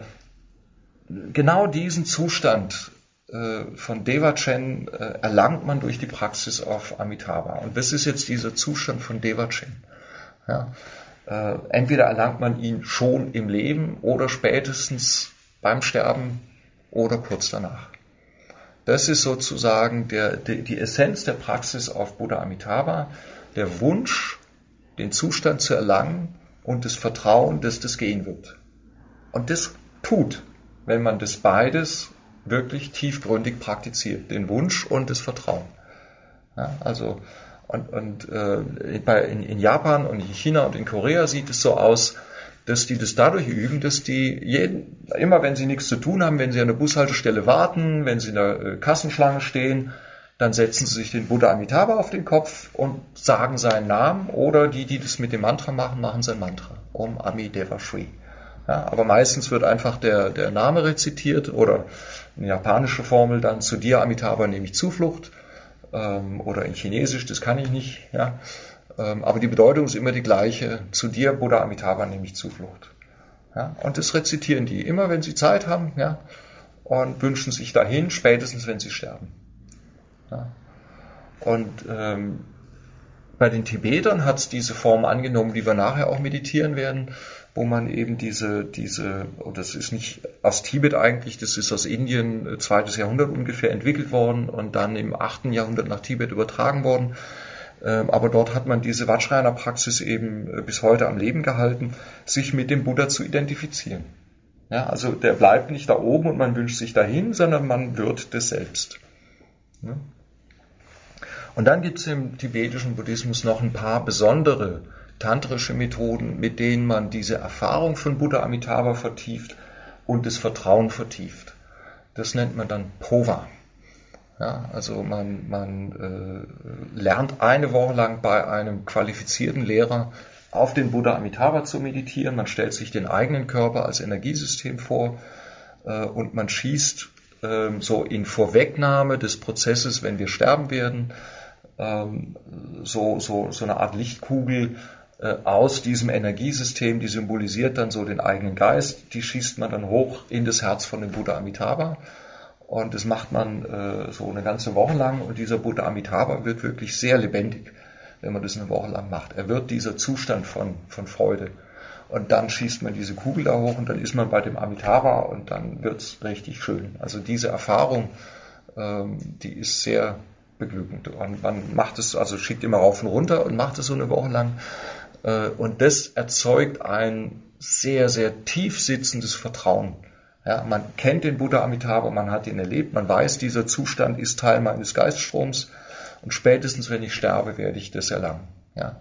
Genau diesen Zustand äh, von Devachan äh, erlangt man durch die Praxis auf Amitabha. Und das ist jetzt dieser Zustand von Devachan. Ja? Äh, entweder erlangt man ihn schon im Leben oder spätestens beim Sterben oder kurz danach. Das ist sozusagen der, die, die Essenz der Praxis auf Buddha Amitabha, der Wunsch, den Zustand zu erlangen und das Vertrauen, dass das gehen wird. Und das tut, wenn man das beides wirklich tiefgründig praktiziert, den Wunsch und das Vertrauen. Ja, also und, und äh, bei, in, in Japan und in China und in Korea sieht es so aus, dass die das dadurch üben, dass die jeden, immer wenn sie nichts zu tun haben, wenn sie an der Bushaltestelle warten, wenn sie in der äh, Kassenschlange stehen, dann setzen sie sich den Buddha Amitabha auf den Kopf und sagen seinen Namen, oder die, die das mit dem Mantra machen, machen sein Mantra. Om Ami Deva Shri. Ja, aber meistens wird einfach der, der Name rezitiert oder eine japanische Formel dann, zu dir Amitabha nehme ich Zuflucht, ähm, oder in Chinesisch, das kann ich nicht, ja, ähm, aber die Bedeutung ist immer die gleiche, zu dir Buddha Amitabha nehme ich Zuflucht. Ja, und das rezitieren die immer, wenn sie Zeit haben, ja, und wünschen sich dahin, spätestens wenn sie sterben. Ja. Und ähm, bei den Tibetern hat es diese Form angenommen, die wir nachher auch meditieren werden, wo man eben diese, diese, und das ist nicht aus Tibet eigentlich, das ist aus Indien, zweites Jahrhundert ungefähr entwickelt worden und dann im achten Jahrhundert nach Tibet übertragen worden. Aber dort hat man diese Vajrayana-Praxis eben bis heute am Leben gehalten, sich mit dem Buddha zu identifizieren. Ja, also der bleibt nicht da oben und man wünscht sich dahin, sondern man wird das selbst. Ja. Und dann gibt es im tibetischen Buddhismus noch ein paar besondere tantrische Methoden, mit denen man diese Erfahrung von Buddha Amitabha vertieft und das Vertrauen vertieft. Das nennt man dann Pova. Ja, also man, man äh, lernt eine Woche lang bei einem qualifizierten Lehrer auf den Buddha Amitabha zu meditieren. Man stellt sich den eigenen Körper als Energiesystem vor äh, und man schießt ähm, so in Vorwegnahme des Prozesses, wenn wir sterben werden, ähm, so, so, so eine Art Lichtkugel äh, aus diesem Energiesystem, die symbolisiert dann so den eigenen Geist, die schießt man dann hoch in das Herz von dem Buddha Amitabha. Und das macht man äh, so eine ganze Woche lang, und dieser Buddha Amitabha wird wirklich sehr lebendig, wenn man das eine Woche lang macht. Er wird dieser Zustand von, von Freude. Und dann schießt man diese Kugel da hoch und dann ist man bei dem Amitabha und dann wird's richtig schön. Also diese Erfahrung, ähm, die ist sehr beglückend. Und man macht es, also schickt immer rauf und runter und macht es so eine Woche lang. Äh, und das erzeugt ein sehr, sehr tief sitzendes Vertrauen. Ja, man kennt den Buddha Amitabha, man hat ihn erlebt, man weiß, dieser Zustand ist Teil meines Geiststroms und spätestens, wenn ich sterbe, werde ich das erlangen. Ja.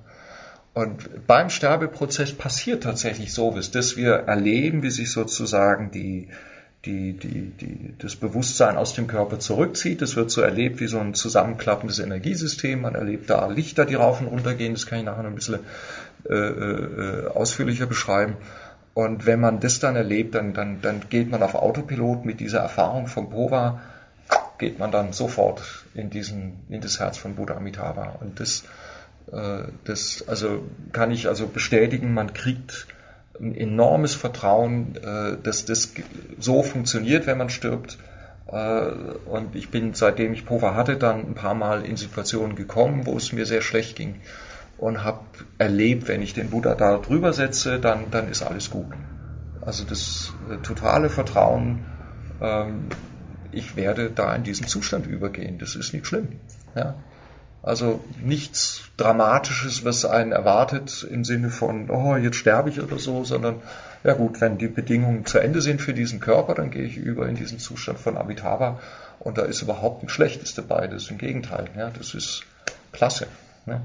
Und beim Sterbeprozess passiert tatsächlich sowas, dass wir erleben, wie sich sozusagen die, die, die, die, das Bewusstsein aus dem Körper zurückzieht. Das wird so erlebt wie so ein zusammenklappendes Energiesystem. Man erlebt da Lichter, die rauf und runter gehen. Das kann ich nachher noch ein bisschen äh, äh, ausführlicher beschreiben. Und wenn man das dann erlebt, dann, dann, dann geht man auf Autopilot mit dieser Erfahrung vom Pova, geht man dann sofort in diesen, in das Herz von Buddha Amitabha. Und das, äh, das, also kann ich also bestätigen, man kriegt ein enormes Vertrauen, äh, dass das so funktioniert, wenn man stirbt. Äh, und ich bin, seitdem ich Pova hatte, dann ein paar Mal in Situationen gekommen, wo es mir sehr schlecht ging. Und habe erlebt, wenn ich den Buddha da drüber setze, dann, dann ist alles gut. Also das äh, totale Vertrauen, ähm, ich werde da in diesen Zustand übergehen, das ist nicht schlimm. Ja? Also nichts Dramatisches, was einen erwartet im Sinne von, oh, jetzt sterbe ich oder so, sondern, ja gut, wenn die Bedingungen zu Ende sind für diesen Körper, dann gehe ich über in diesen Zustand von Amitabha und da ist überhaupt nichts Schlechtes dabei, das ist im Gegenteil, ja? Das ist klasse. Ne?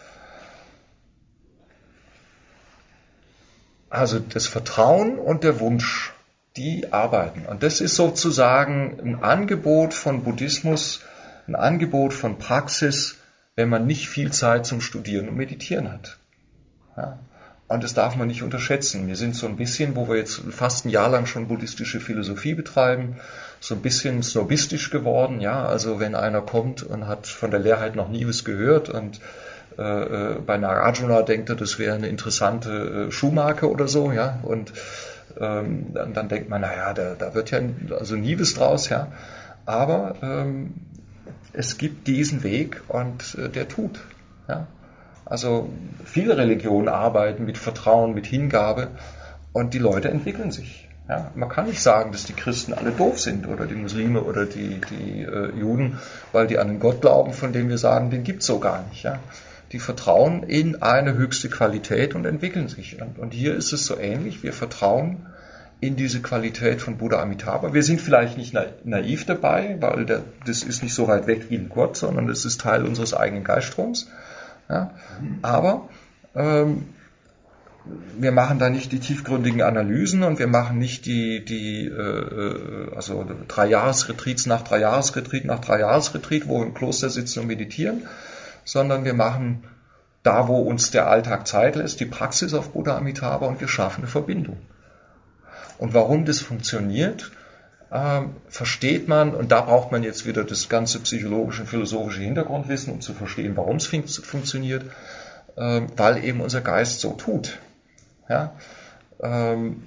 Also das Vertrauen und der Wunsch, die arbeiten. Und das ist sozusagen ein Angebot von Buddhismus, ein Angebot von Praxis, wenn man nicht viel Zeit zum Studieren und Meditieren hat. Ja. Und das darf man nicht unterschätzen. Wir sind so ein bisschen, wo wir jetzt fast ein Jahr lang schon buddhistische Philosophie betreiben, so ein bisschen snobistisch geworden. Ja, also wenn einer kommt und hat von der Lehrheit noch nie was gehört und Äh, bei Nagarjuna denkt er, das wäre eine interessante äh, Schuhmarke oder so, ja, und ähm, dann, dann denkt man, naja, da, da wird ja also nie was draus, ja, aber ähm, es gibt diesen Weg und äh, der tut, ja, also viele Religionen arbeiten mit Vertrauen, mit Hingabe und die Leute entwickeln sich. Ja, man kann nicht sagen, dass die Christen alle doof sind oder die Muslime oder die, die äh, Juden, weil die an einen Gott glauben, von dem wir sagen, den gibt's so gar nicht, ja. Die vertrauen in eine höchste Qualität und entwickeln sich. Und, und hier ist es so ähnlich. Wir vertrauen in diese Qualität von Buddha Amitabha. Wir sind vielleicht nicht naiv dabei, weil der, das ist nicht so weit weg wie ein Gott, sondern es ist Teil unseres eigenen Geiststroms. Ja? Aber ähm, wir machen da nicht die tiefgründigen Analysen und wir machen nicht die, die äh, also drei Jahresretreats nach drei Jahresretreat nach drei Jahresretreat, wo wir im Kloster sitzen und meditieren, sondern wir machen da, wo uns der Alltag Zeit lässt, die Praxis auf Buddha Amitabha und wir schaffen eine Verbindung. Und warum das funktioniert, äh, versteht man, und da braucht man jetzt wieder das ganze psychologische und philosophische Hintergrundwissen, um zu verstehen, warum es fun- funktioniert, äh, weil eben unser Geist so tut. Ja? Ähm,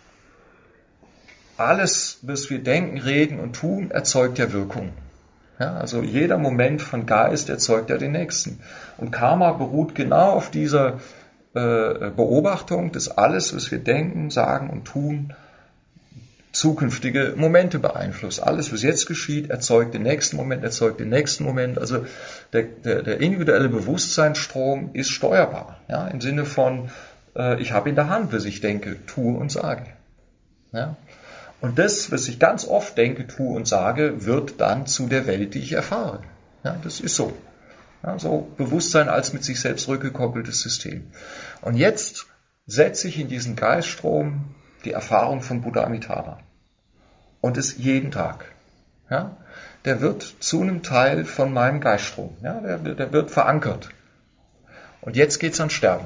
alles, was wir denken, reden und tun, erzeugt ja Wirkung. Ja, also jeder Moment von Geist erzeugt ja den nächsten. Und Karma beruht genau auf dieser äh, Beobachtung, dass alles, was wir denken, sagen und tun, zukünftige Momente beeinflusst. Alles, was jetzt geschieht, erzeugt den nächsten Moment, erzeugt den nächsten Moment. Also der, der, der individuelle Bewusstseinsstrom ist steuerbar. Ja, im Sinne von, äh, ich habe in der Hand, was ich denke, tue und sage. Ja. Und das, was ich ganz oft denke, tue und sage, wird dann zu der Welt, die ich erfahre. Ja, das ist so. Ja, so Bewusstsein als mit sich selbst rückgekoppeltes System. Und jetzt setze ich in diesen Geiststrom die Erfahrung von Buddha Amitabha. Und es jeden Tag. Ja, der wird zu einem Teil von meinem Geiststrom. Ja, der, der wird verankert. Und jetzt geht's ans Sterben.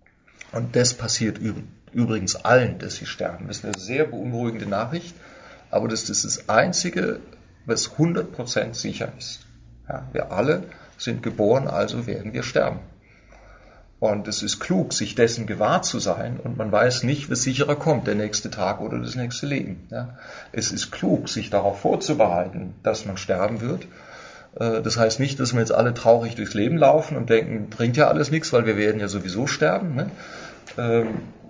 Und das passiert übrigens allen, dass sie sterben. Das ist eine sehr beunruhigende Nachricht. Aber das ist das Einzige, was hundert Prozent sicher ist. Ja, wir alle sind geboren, also werden wir sterben. Und es ist klug, sich dessen gewahr zu sein, und man weiß nicht, was sicherer kommt, der nächste Tag oder das nächste Leben. Ja, es ist klug, sich darauf vorzubereiten, dass man sterben wird. Das heißt nicht, dass wir jetzt alle traurig durchs Leben laufen und denken, bringt ja alles nichts, weil wir werden ja sowieso sterben. Ne? Ähm,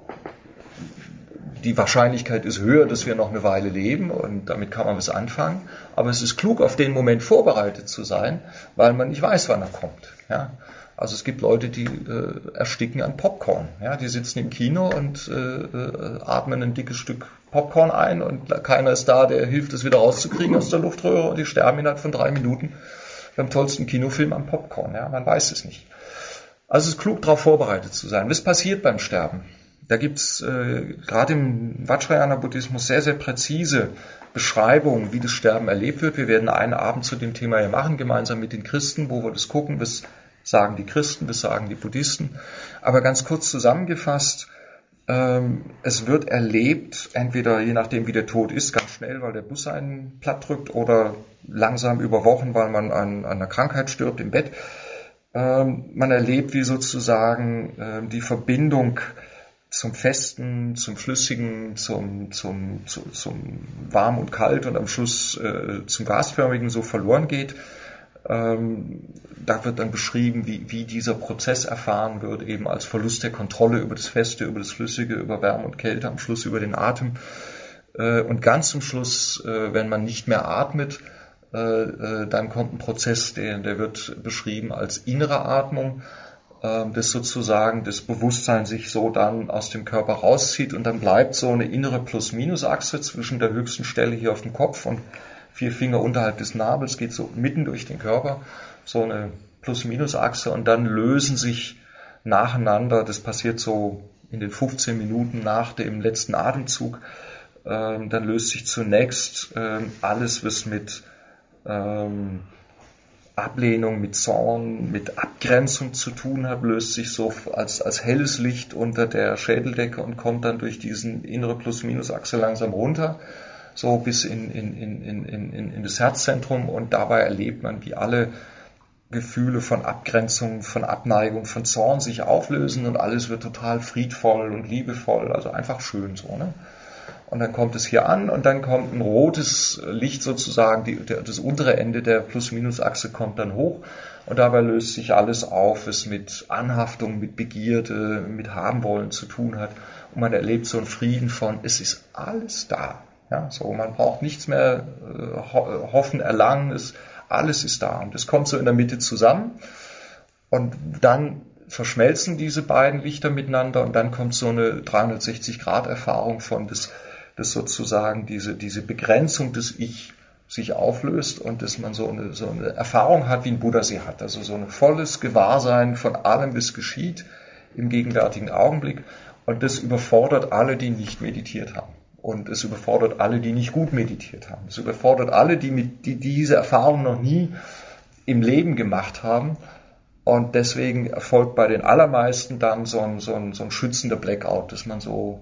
die Wahrscheinlichkeit ist höher, dass wir noch eine Weile leben, und damit kann man was anfangen. Aber es ist klug, auf den Moment vorbereitet zu sein, weil man nicht weiß, wann er kommt. Ja? Also es gibt Leute, die äh, ersticken an Popcorn. Ja? Die sitzen im Kino und äh, äh, atmen ein dickes Stück Popcorn ein, und keiner ist da, der hilft, es wieder rauszukriegen aus der Luftröhre, und die sterben innerhalb von drei Minuten beim tollsten Kinofilm am Popcorn. Ja? Man weiß es nicht. Also es ist klug, darauf vorbereitet zu sein. Was passiert beim Sterben? Da gibt es äh, gerade im Vajrayana-Buddhismus sehr, sehr präzise Beschreibungen, wie das Sterben erlebt wird. Wir werden einen Abend zu dem Thema hier machen, gemeinsam mit den Christen, wo wir das gucken, was sagen die Christen, was sagen die Buddhisten. Aber ganz kurz zusammengefasst, ähm, es wird erlebt, entweder je nachdem wie der Tod ist, ganz schnell, weil der Bus einen platt drückt, oder langsam über Wochen, weil man an, an einer Krankheit stirbt im Bett. Ähm, man erlebt, wie sozusagen äh, die Verbindung zum Festen, zum Flüssigen, zum, zum, zu, zum Warm und Kalt und am Schluss äh, zum Gasförmigen so verloren geht. Ähm, da wird dann beschrieben, wie, wie dieser Prozess erfahren wird, eben als Verlust der Kontrolle über das Feste, über das Flüssige, über Wärme und Kälte, am Schluss über den Atem. Äh, und ganz zum Schluss, äh, wenn man nicht mehr atmet, äh, äh, dann kommt ein Prozess, der, der wird beschrieben als innere Atmung, das sozusagen das Bewusstsein sich so dann aus dem Körper rauszieht, und dann bleibt so eine innere Plus-Minus-Achse zwischen der höchsten Stelle hier auf dem Kopf und vier Finger unterhalb des Nabels, geht so mitten durch den Körper, so eine Plus-Minus-Achse, und dann lösen sich nacheinander, das passiert so in den fünfzehn Minuten nach dem letzten Atemzug, ähm, dann löst sich zunächst ähm, alles, was mit ähm, Ablehnung, mit Zorn, mit Abgrenzung zu tun hat, löst sich so als, als helles Licht unter der Schädeldecke und kommt dann durch diesen innere Plus-Minus-Achse langsam runter, so bis in, in, in, in, in, in das Herzzentrum, und dabei erlebt man, wie alle Gefühle von Abgrenzung, von Abneigung, von Zorn sich auflösen, und alles wird total friedvoll und liebevoll, also einfach schön so, ne? Und dann kommt es hier an, und dann kommt ein rotes Licht sozusagen, die, der, das untere Ende der Plus-Minus-Achse kommt dann hoch, und dabei löst sich alles auf, was mit Anhaftung, mit Begierde, mit Habenwollen zu tun hat, und man erlebt so einen Frieden von, es ist alles da. Ja, so, man braucht nichts mehr äh, hoffen, erlangen, es, alles ist da, und es kommt so in der Mitte zusammen, und dann verschmelzen diese beiden Lichter miteinander, und dann kommt so eine dreihundertsechzig Grad Erfahrung von, das dass sozusagen diese, diese Begrenzung des Ich sich auflöst, und dass man so eine, so eine Erfahrung hat, wie ein Buddha sie hat. Also so ein volles Gewahrsein von allem, was geschieht im gegenwärtigen Augenblick. Und das überfordert alle, die nicht meditiert haben. Und es überfordert alle, die nicht gut meditiert haben. Es überfordert alle, die, mit, die diese Erfahrung noch nie im Leben gemacht haben. Und deswegen erfolgt bei den allermeisten dann so ein, so ein, so ein schützender Blackout, dass man so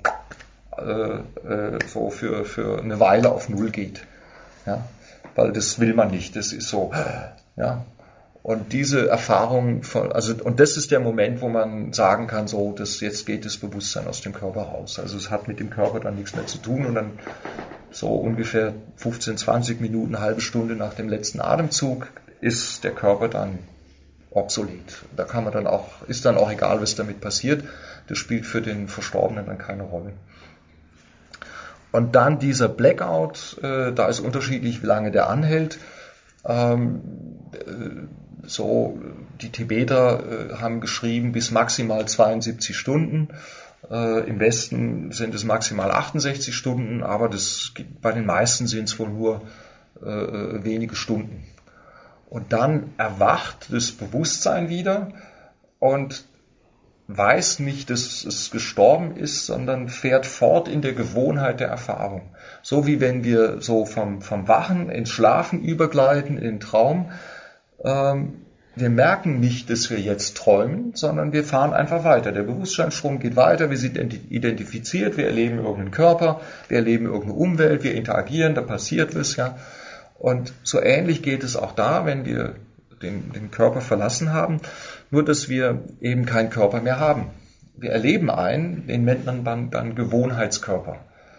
so für, für eine Weile auf Null geht. Ja? Weil das will man nicht, das ist so. Ja? Und diese Erfahrung, von, also, und das ist der Moment, wo man sagen kann, so, dass jetzt geht das Bewusstsein aus dem Körper raus. Also es hat mit dem Körper dann nichts mehr zu tun, und dann so ungefähr fünfzehn, zwanzig Minuten, eine halbe Stunde nach dem letzten Atemzug ist der Körper dann obsolet. Da kann man dann auch, ist dann auch egal, was damit passiert. Das spielt für den Verstorbenen dann keine Rolle. Und dann dieser Blackout, äh, da ist unterschiedlich, wie lange der anhält. Ähm, äh, so, die Tibeter äh, haben geschrieben, bis maximal zweiundsiebzig Stunden. Äh, Im Westen sind es maximal achtundsechzig Stunden, aber das, bei den meisten sind es wohl nur äh, wenige Stunden. Und dann erwacht das Bewusstsein wieder und weiß nicht, dass es gestorben ist, sondern fährt fort in der Gewohnheit der Erfahrung. So wie wenn wir so vom, vom Wachen ins Schlafen übergleiten, in den Traum, ähm, wir merken nicht, dass wir jetzt träumen, sondern wir fahren einfach weiter. Der Bewusstseinsstrom geht weiter, wir sind identifiziert, wir erleben irgendeinen Körper, wir erleben irgendeine Umwelt, wir interagieren, da passiert was, ja. Und so ähnlich geht es auch da, wenn wir den, den Körper verlassen haben, nur dass wir eben keinen Körper mehr haben. Wir erleben einen, den nennt man dann, dann Gewohnheitskörper.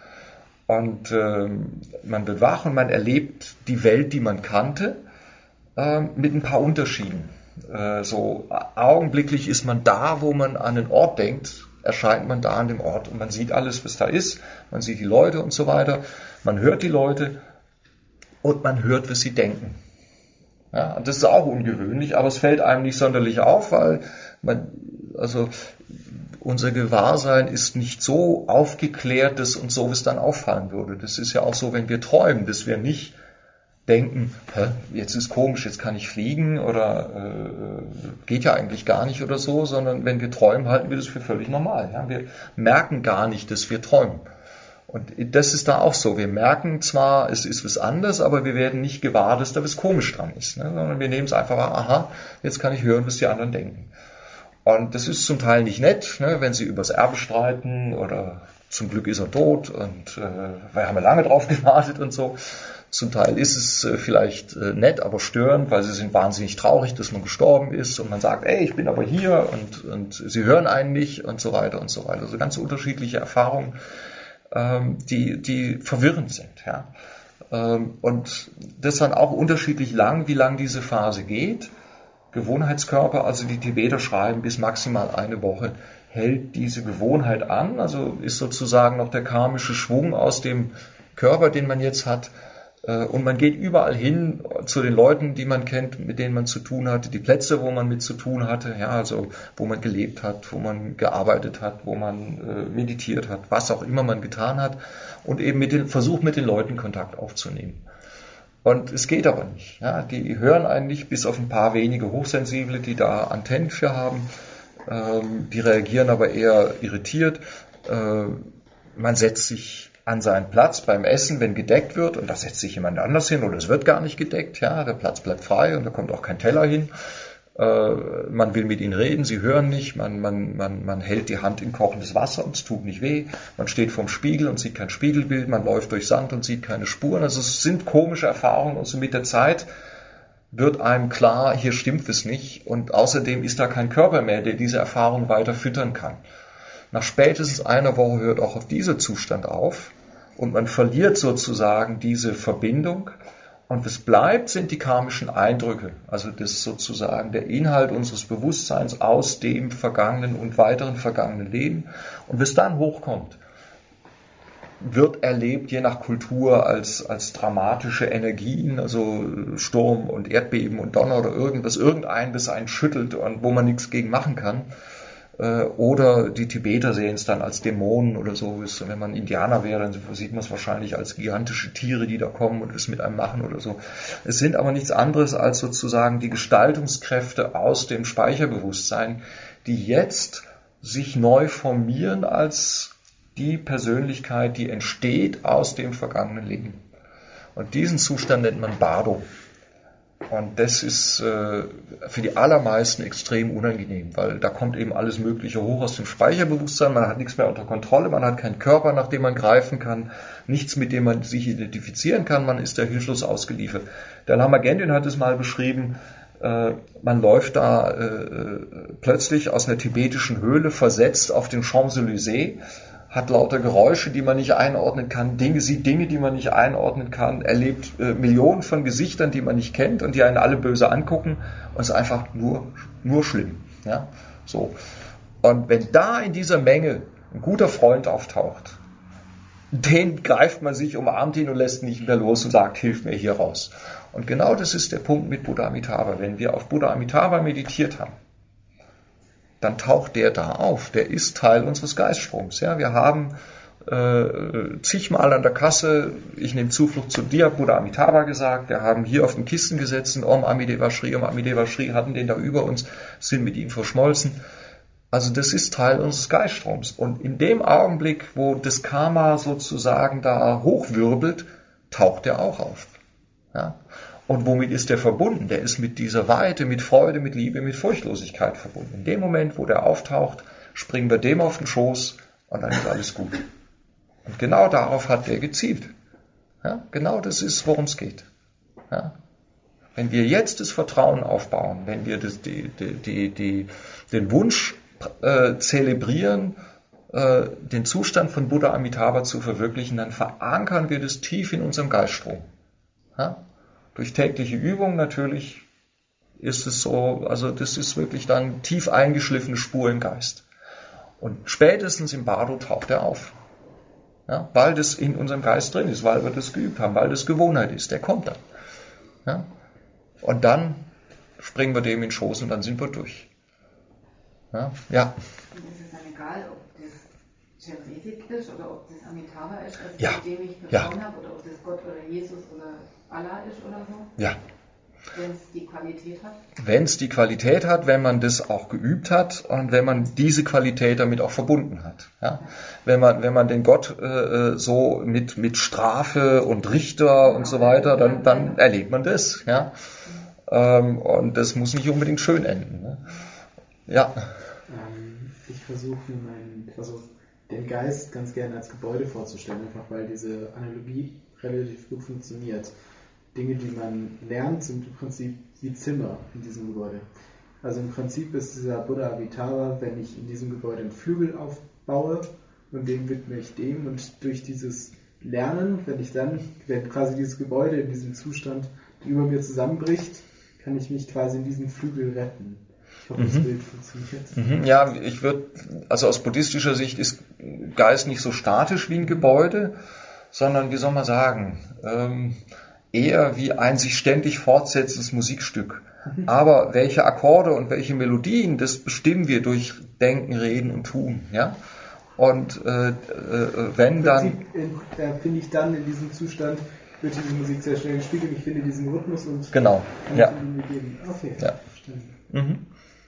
Und äh, man wird wach und man erlebt die Welt, die man kannte, äh, mit ein paar Unterschieden. Äh, so augenblicklich ist man da, wo man an den Ort denkt, erscheint man da an dem Ort und man sieht alles, was da ist, man sieht die Leute und so weiter, man hört die Leute und man hört, was sie denken. Ja, und das ist auch ungewöhnlich, aber es fällt einem nicht sonderlich auf, weil man, also unser Gewahrsein ist nicht so aufgeklärt, dass uns sowas dann auffallen würde. Das ist ja auch so, wenn wir träumen, dass wir nicht denken, hä, jetzt ist komisch, jetzt kann ich fliegen oder äh, geht ja eigentlich gar nicht oder so, sondern wenn wir träumen, halten wir das für völlig normal. Ja? Wir merken gar nicht, dass wir träumen. Und das ist da auch so. Wir merken zwar, es ist was anderes, aber wir werden nicht gewahr, dass da was komisch dran ist, ne? Sondern wir nehmen es einfach an, aha, jetzt kann ich hören, was die anderen denken. Und das ist zum Teil nicht nett, ne? Wenn sie übers Erbe streiten oder zum Glück ist er tot und äh, wir haben ja lange drauf gewartet und so. Zum Teil ist es äh, vielleicht äh, nett, aber störend, weil sie sind wahnsinnig traurig, dass man gestorben ist und man sagt, ey, ich bin aber hier und, und sie hören einen nicht und so weiter und so weiter. Also ganz unterschiedliche Erfahrungen, ähm, die, die verwirrend sind. Ja. Ähm, und das dann auch unterschiedlich lang, wie lang diese Phase geht. Gewohnheitskörper, also die Tibeter schreiben, bis maximal eine Woche hält diese Gewohnheit an, also ist sozusagen noch der karmische Schwung aus dem Körper, den man jetzt hat, und man geht überall hin zu den Leuten, die man kennt, mit denen man zu tun hatte, die Plätze, wo man mit zu tun hatte, ja, also wo man gelebt hat, wo man gearbeitet hat, wo man äh, meditiert hat, was auch immer man getan hat, und eben mit den, versucht mit den Leuten Kontakt aufzunehmen. Und es geht aber nicht. Ja, die hören einen nicht, bis auf ein paar wenige Hochsensible, die da Antennen für haben. Ähm, die reagieren aber eher irritiert. Äh, man setzt sich an seinen Platz beim Essen, wenn gedeckt wird, und da setzt sich jemand anders hin oder es wird gar nicht gedeckt. Ja, der Platz bleibt frei und da kommt auch kein Teller hin. Äh, man will mit ihnen reden, sie hören nicht, man, man, man, man hält die Hand in kochendes Wasser und es tut nicht weh. Man steht vorm Spiegel und sieht kein Spiegelbild, man läuft durch Sand und sieht keine Spuren. Also es sind komische Erfahrungen und so mit der Zeit wird einem klar, hier stimmt es nicht, und außerdem ist da kein Körper mehr, der diese Erfahrung weiter füttern kann. Nach spätestens einer Woche hört auch auf dieser Zustand auf und man verliert sozusagen diese Verbindung. Und was bleibt, sind die karmischen Eindrücke, also das sozusagen der Inhalt unseres Bewusstseins aus dem vergangenen und weiteren vergangenen Leben. Und was dann hochkommt, wird erlebt, je nach Kultur, als, als dramatische Energien, also Sturm und Erdbeben und Donner oder irgendwas, irgendein, das einen schüttelt und wo man nichts gegen machen kann. Oder die Tibeter sehen es dann als Dämonen oder so. Wenn man Indianer wäre, dann sieht man es wahrscheinlich als gigantische Tiere, die da kommen und es mit einem machen oder so. Es sind aber nichts anderes als sozusagen die Gestaltungskräfte aus dem Speicherbewusstsein, die jetzt sich neu formieren als die Persönlichkeit, die entsteht aus dem vergangenen Leben. Und diesen Zustand nennt man Bardo. Und das ist äh, für die allermeisten extrem unangenehm, weil da kommt eben alles Mögliche hoch aus dem Speicherbewusstsein, man hat nichts mehr unter Kontrolle, man hat keinen Körper, nach dem man greifen kann, nichts, mit dem man sich identifizieren kann, man ist der Hilflos ausgeliefert. Der Lama Gendin hat es mal beschrieben, äh, man läuft da äh, plötzlich aus einer tibetischen Höhle versetzt auf den Champs-Élysées, hat lauter Geräusche, die man nicht einordnen kann, Dinge, sieht Dinge, die man nicht einordnen kann, erlebt äh, Millionen von Gesichtern, die man nicht kennt und die einen alle böse angucken, und es ist einfach nur, nur schlimm. Ja? So. Und wenn da in dieser Menge ein guter Freund auftaucht, den greift man sich, umarmt ihn und lässt ihn nicht mehr los und sagt, hilf mir hier raus. Und genau das ist der Punkt mit Buddha Amitabha. Wenn wir auf Buddha Amitabha meditiert haben, dann taucht der da auf. Der ist Teil unseres Geiststroms. Ja, wir haben äh, zigmal an der Kasse, ich nehme Zuflucht zu dir, Buddha Amitabha gesagt. Wir haben hier auf dem Kissen gesessen, Om Amideva Shri, Om Amideva Shri, hatten den da über uns, sind mit ihm verschmolzen. Also das ist Teil unseres Geiststroms. Und in dem Augenblick, wo das Karma sozusagen da hochwirbelt, taucht er auch auf. Ja? Und womit ist der verbunden? Der ist mit dieser Weite, mit Freude, mit Liebe, mit Furchtlosigkeit verbunden. In dem Moment, wo der auftaucht, springen wir dem auf den Schoß und dann ist alles gut. Und genau darauf hat der gezielt. Ja, genau das ist, worum es geht. Ja. Wenn wir jetzt das Vertrauen aufbauen, wenn wir das, die, die, die, die, den Wunsch äh, zelebrieren, äh, den Zustand von Buddha Amitabha zu verwirklichen, dann verankern wir das tief in unserem Geiststrom. Ja. Durch tägliche Übung natürlich ist es so, also das ist wirklich dann tief eingeschliffene Spur im Geist. Und spätestens im Bardo taucht er auf. Ja, weil das in unserem Geist drin ist, weil wir das geübt haben, weil das Gewohnheit ist. Der kommt dann. Ja? Und dann springen wir dem in den Schoß und dann sind wir durch. Ja. ja. Und ist es dann egal, ob das Chenrezig ist oder ob das Amitabha ist, also ja. mit dem ich Vertrauen ja. habe, oder ob das Gott oder Jesus oder Allah ist oder so? Ja. Wenn es die Qualität hat? Wenn es die Qualität hat, wenn man das auch geübt hat und wenn man diese Qualität damit auch verbunden hat. Ja? Wenn man, wenn man den Gott äh, so mit, mit Strafe und Richter und so weiter, dann, dann erlebt man das. Ja? Ähm, und das muss nicht unbedingt schön enden. Ne? Ja. Ähm, ich versuche meinen, also den Geist ganz gerne als Gebäude vorzustellen, einfach weil diese Analogie relativ gut funktioniert. Dinge, die man lernt, sind im Prinzip wie Zimmer in diesem Gebäude. Also im Prinzip ist dieser Buddha Amitabha, wenn ich in diesem Gebäude einen Flügel aufbaue und dem widme ich dem, und durch dieses Lernen, wenn ich dann, wenn quasi dieses Gebäude in diesem Zustand über mir zusammenbricht, kann ich mich quasi in diesen Flügel retten. Ich hoffe, das mhm. Bild funktioniert. Mhm, ja, ich würde, also aus buddhistischer Sicht ist Geist nicht so statisch wie ein Gebäude, sondern, wie soll man sagen, ähm, eher wie ein sich ständig fortsetzendes Musikstück. Aber welche Akkorde und welche Melodien, das bestimmen wir durch Denken, Reden und Tun. Ja? Und äh, äh, wenn dann... Äh, finde ich dann in diesem Zustand, wird diese Musik sehr schnell gespielt und ich finde diesen Rhythmus und genau. kann ja. ich ihn geben. Okay, ja. verstanden. Mhm.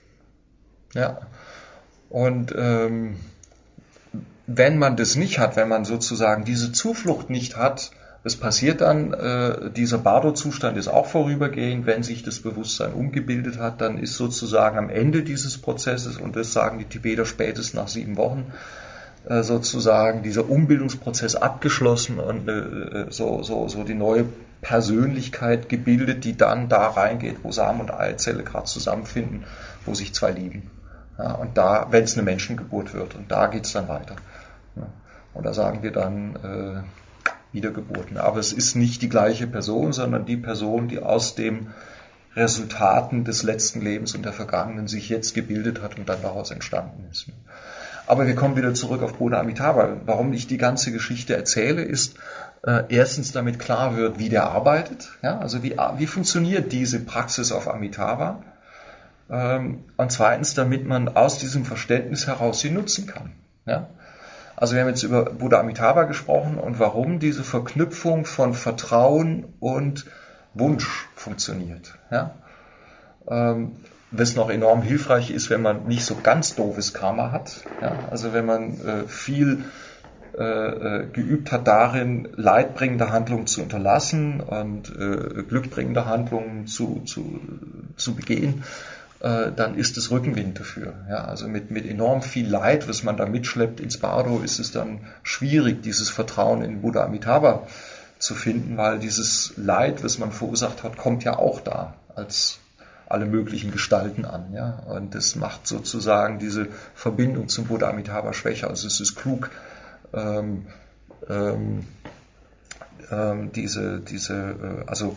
Ja. Und ähm, wenn man das nicht hat, wenn man sozusagen diese Zuflucht nicht hat, es passiert dann, äh, dieser Bardo-Zustand ist auch vorübergehend, wenn sich das Bewusstsein umgebildet hat, dann ist sozusagen am Ende dieses Prozesses, und das sagen die Tibeter spätestens nach sieben Wochen, äh, sozusagen dieser Umbildungsprozess abgeschlossen und äh, so, so, so die neue Persönlichkeit gebildet, die dann da reingeht, wo Samen und Eizelle gerade zusammenfinden, wo sich zwei lieben. Ja, und da, wenn es eine Menschengeburt wird, und da geht es dann weiter. Ja, und da sagen wir dann, äh, Wiedergeburten. Aber es ist nicht die gleiche Person, sondern die Person, die aus den Resultaten des letzten Lebens und der vergangenen sich jetzt gebildet hat und dann daraus entstanden ist. Aber wir kommen wieder zurück auf Buddha Amitabha. Warum ich die ganze Geschichte erzähle, ist äh, erstens, damit klar wird, wie der arbeitet. Ja? Also wie, wie funktioniert diese Praxis auf Amitabha? Ähm, und zweitens, damit man aus diesem Verständnis heraus sie nutzen kann. Ja? Also wir haben jetzt über Buddha Amitabha gesprochen und warum diese Verknüpfung von Vertrauen und Wunsch funktioniert. Ja? Ähm, was noch enorm hilfreich ist, wenn man nicht so ganz doofes Karma hat. Ja? Also wenn man äh, viel äh, geübt hat darin, leidbringende Handlungen zu unterlassen und äh, glückbringende Handlungen zu, zu, zu begehen, dann ist es Rückenwind dafür. Ja, also mit, mit enorm viel Leid, was man da mitschleppt ins Bardo, ist es dann schwierig, dieses Vertrauen in Buddha Amitabha zu finden, weil dieses Leid, was man verursacht hat, kommt ja auch da als alle möglichen Gestalten an. Ja, und das macht sozusagen diese Verbindung zum Buddha Amitabha schwächer. Also es ist klug, ähm, ähm, ähm, diese, diese, äh, also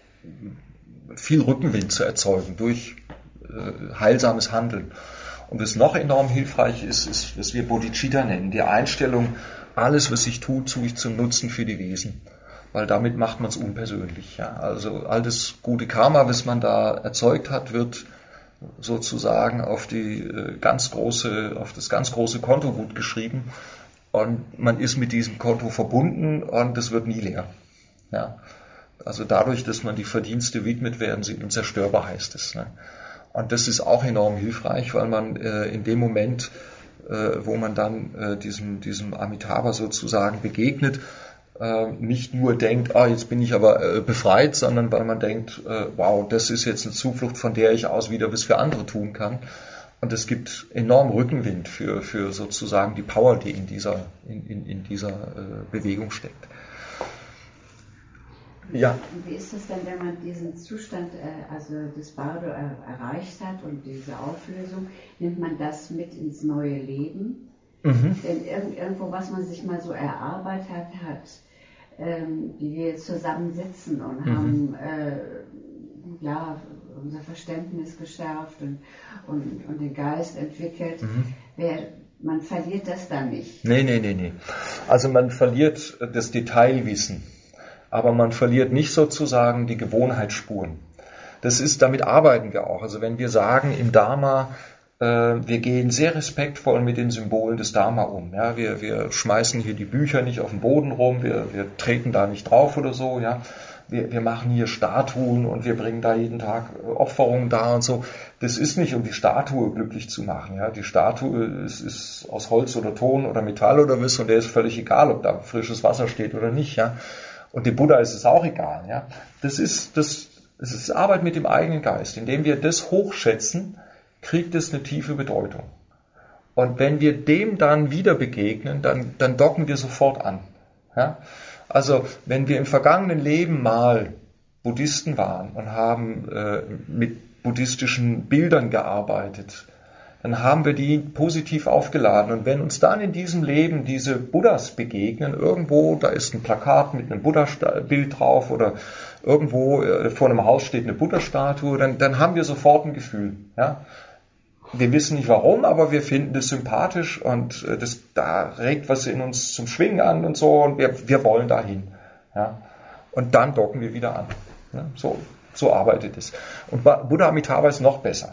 viel Rückenwind zu erzeugen durch heilsames Handeln. Und was noch enorm hilfreich ist, ist, was wir Bodhicitta nennen, die Einstellung, alles, was ich tue, tue ich zum Nutzen für die Wesen. Weil damit macht man es unpersönlich. Ja. Also all das gute Karma, was man da erzeugt hat, wird sozusagen auf die ganz große, auf das ganz große Konto gut geschrieben. Und man ist mit diesem Konto verbunden und es wird nie leer. Ja. Also dadurch, dass man die Verdienste widmet, werden sie unzerstörbar, heißt es. Ne. Und das ist auch enorm hilfreich, weil man äh, in dem Moment, äh, wo man dann äh, diesem, diesem Amitabha sozusagen begegnet, äh, nicht nur denkt, ah, jetzt bin ich aber äh, befreit, sondern weil man denkt, äh, wow, das ist jetzt eine Zuflucht, von der ich aus wieder was für andere tun kann. Und es gibt enorm Rückenwind für, für sozusagen die Power, die in dieser, in, in, in dieser äh, Bewegung steckt. Ja. Wie ist es denn, wenn man diesen Zustand, äh, also das Bardo er, erreicht hat und diese Auflösung, nimmt man das mit ins neue Leben? Mhm. Denn irg- irgendwo, was man sich mal so erarbeitet hat, hat ähm, wie wir jetzt zusammen sitzen und mhm. haben äh, ja, unser Verständnis geschärft und, und, und den Geist entwickelt. Mhm. Wer, man verliert das dann nicht. Nee, nee, nee, nee. Also man verliert das Detailwissen, aber man verliert nicht sozusagen die Gewohnheitsspuren. Das ist, damit arbeiten wir auch. Also wenn wir sagen im Dharma, äh, wir gehen sehr respektvoll mit den Symbolen des Dharma um. Ja, wir, wir schmeißen hier die Bücher nicht auf den Boden rum, wir, wir treten da nicht drauf oder so, ja. Wir, wir machen hier Statuen und wir bringen da jeden Tag Opferungen da und so. Das ist nicht, um die Statue glücklich zu machen. Ja. Die Statue ist, ist aus Holz oder Ton oder Metall oder was und der ist völlig egal, ob da frisches Wasser steht oder nicht. Ja. Und dem Buddha ist es auch egal. Ja. Das ist, das, das ist Arbeit mit dem eigenen Geist. Indem wir das hochschätzen, kriegt es eine tiefe Bedeutung. Und wenn wir dem dann wieder begegnen, dann, dann docken wir sofort an. Ja. Also wenn wir im vergangenen Leben mal Buddhisten waren und haben äh, mit buddhistischen Bildern gearbeitet, dann haben wir die positiv aufgeladen. Und wenn uns dann in diesem Leben diese Buddhas begegnen, irgendwo, da ist ein Plakat mit einem Buddha-Bild drauf oder irgendwo äh, vor einem Haus steht eine Buddha-Statue, dann, dann haben wir sofort ein Gefühl. Ja? Wir wissen nicht warum, aber wir finden das sympathisch und das, da regt was in uns zum Schwingen an und so und wir, wir wollen dahin. Ja. Und dann docken wir wieder an. Ja. So, so arbeitet es. Und Buddha Amitabha ist noch besser.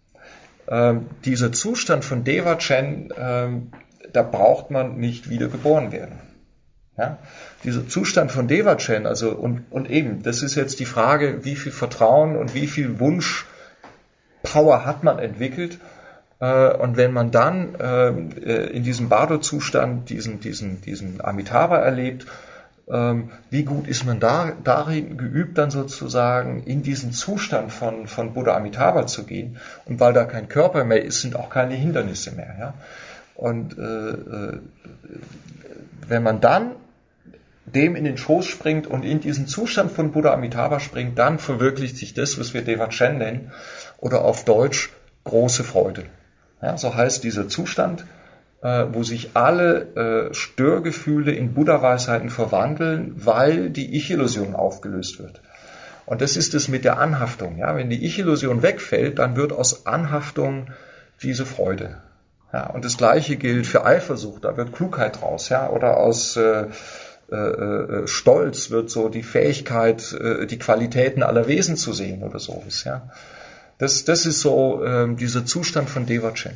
Ähm, dieser Zustand von Devachan, ähm, da braucht man nicht wieder geboren werden. Ja. Dieser Zustand von Devachan, also und, und eben, das ist jetzt die Frage, wie viel Vertrauen und wie viel Wunsch Power hat man entwickelt und wenn man dann in diesem Bardo-Zustand diesen, diesen, diesen Amitabha erlebt, wie gut ist man da, darin geübt, dann sozusagen in diesen Zustand von, von Buddha Amitabha zu gehen und weil da kein Körper mehr ist, sind auch keine Hindernisse mehr. Ja? Und äh, wenn man dann dem in den Schoß springt und in diesen Zustand von Buddha Amitabha springt, dann verwirklicht sich das, was wir Devachan nennen, oder auf Deutsch große Freude. Ja, so heißt dieser Zustand, äh, wo sich alle äh, Störgefühle in Buddha-Weisheiten verwandeln, weil die Ich-Illusion aufgelöst wird. Und das ist es mit der Anhaftung. Ja, wenn die Ich-Illusion wegfällt, dann wird aus Anhaftung diese Freude. Ja, und das Gleiche gilt für Eifersucht, da wird Klugheit draus. Ja, oder aus äh, äh, Stolz wird so die Fähigkeit, äh, die Qualitäten aller Wesen zu sehen oder sowas. Ja. Das, das ist so äh, dieser Zustand von Devachan.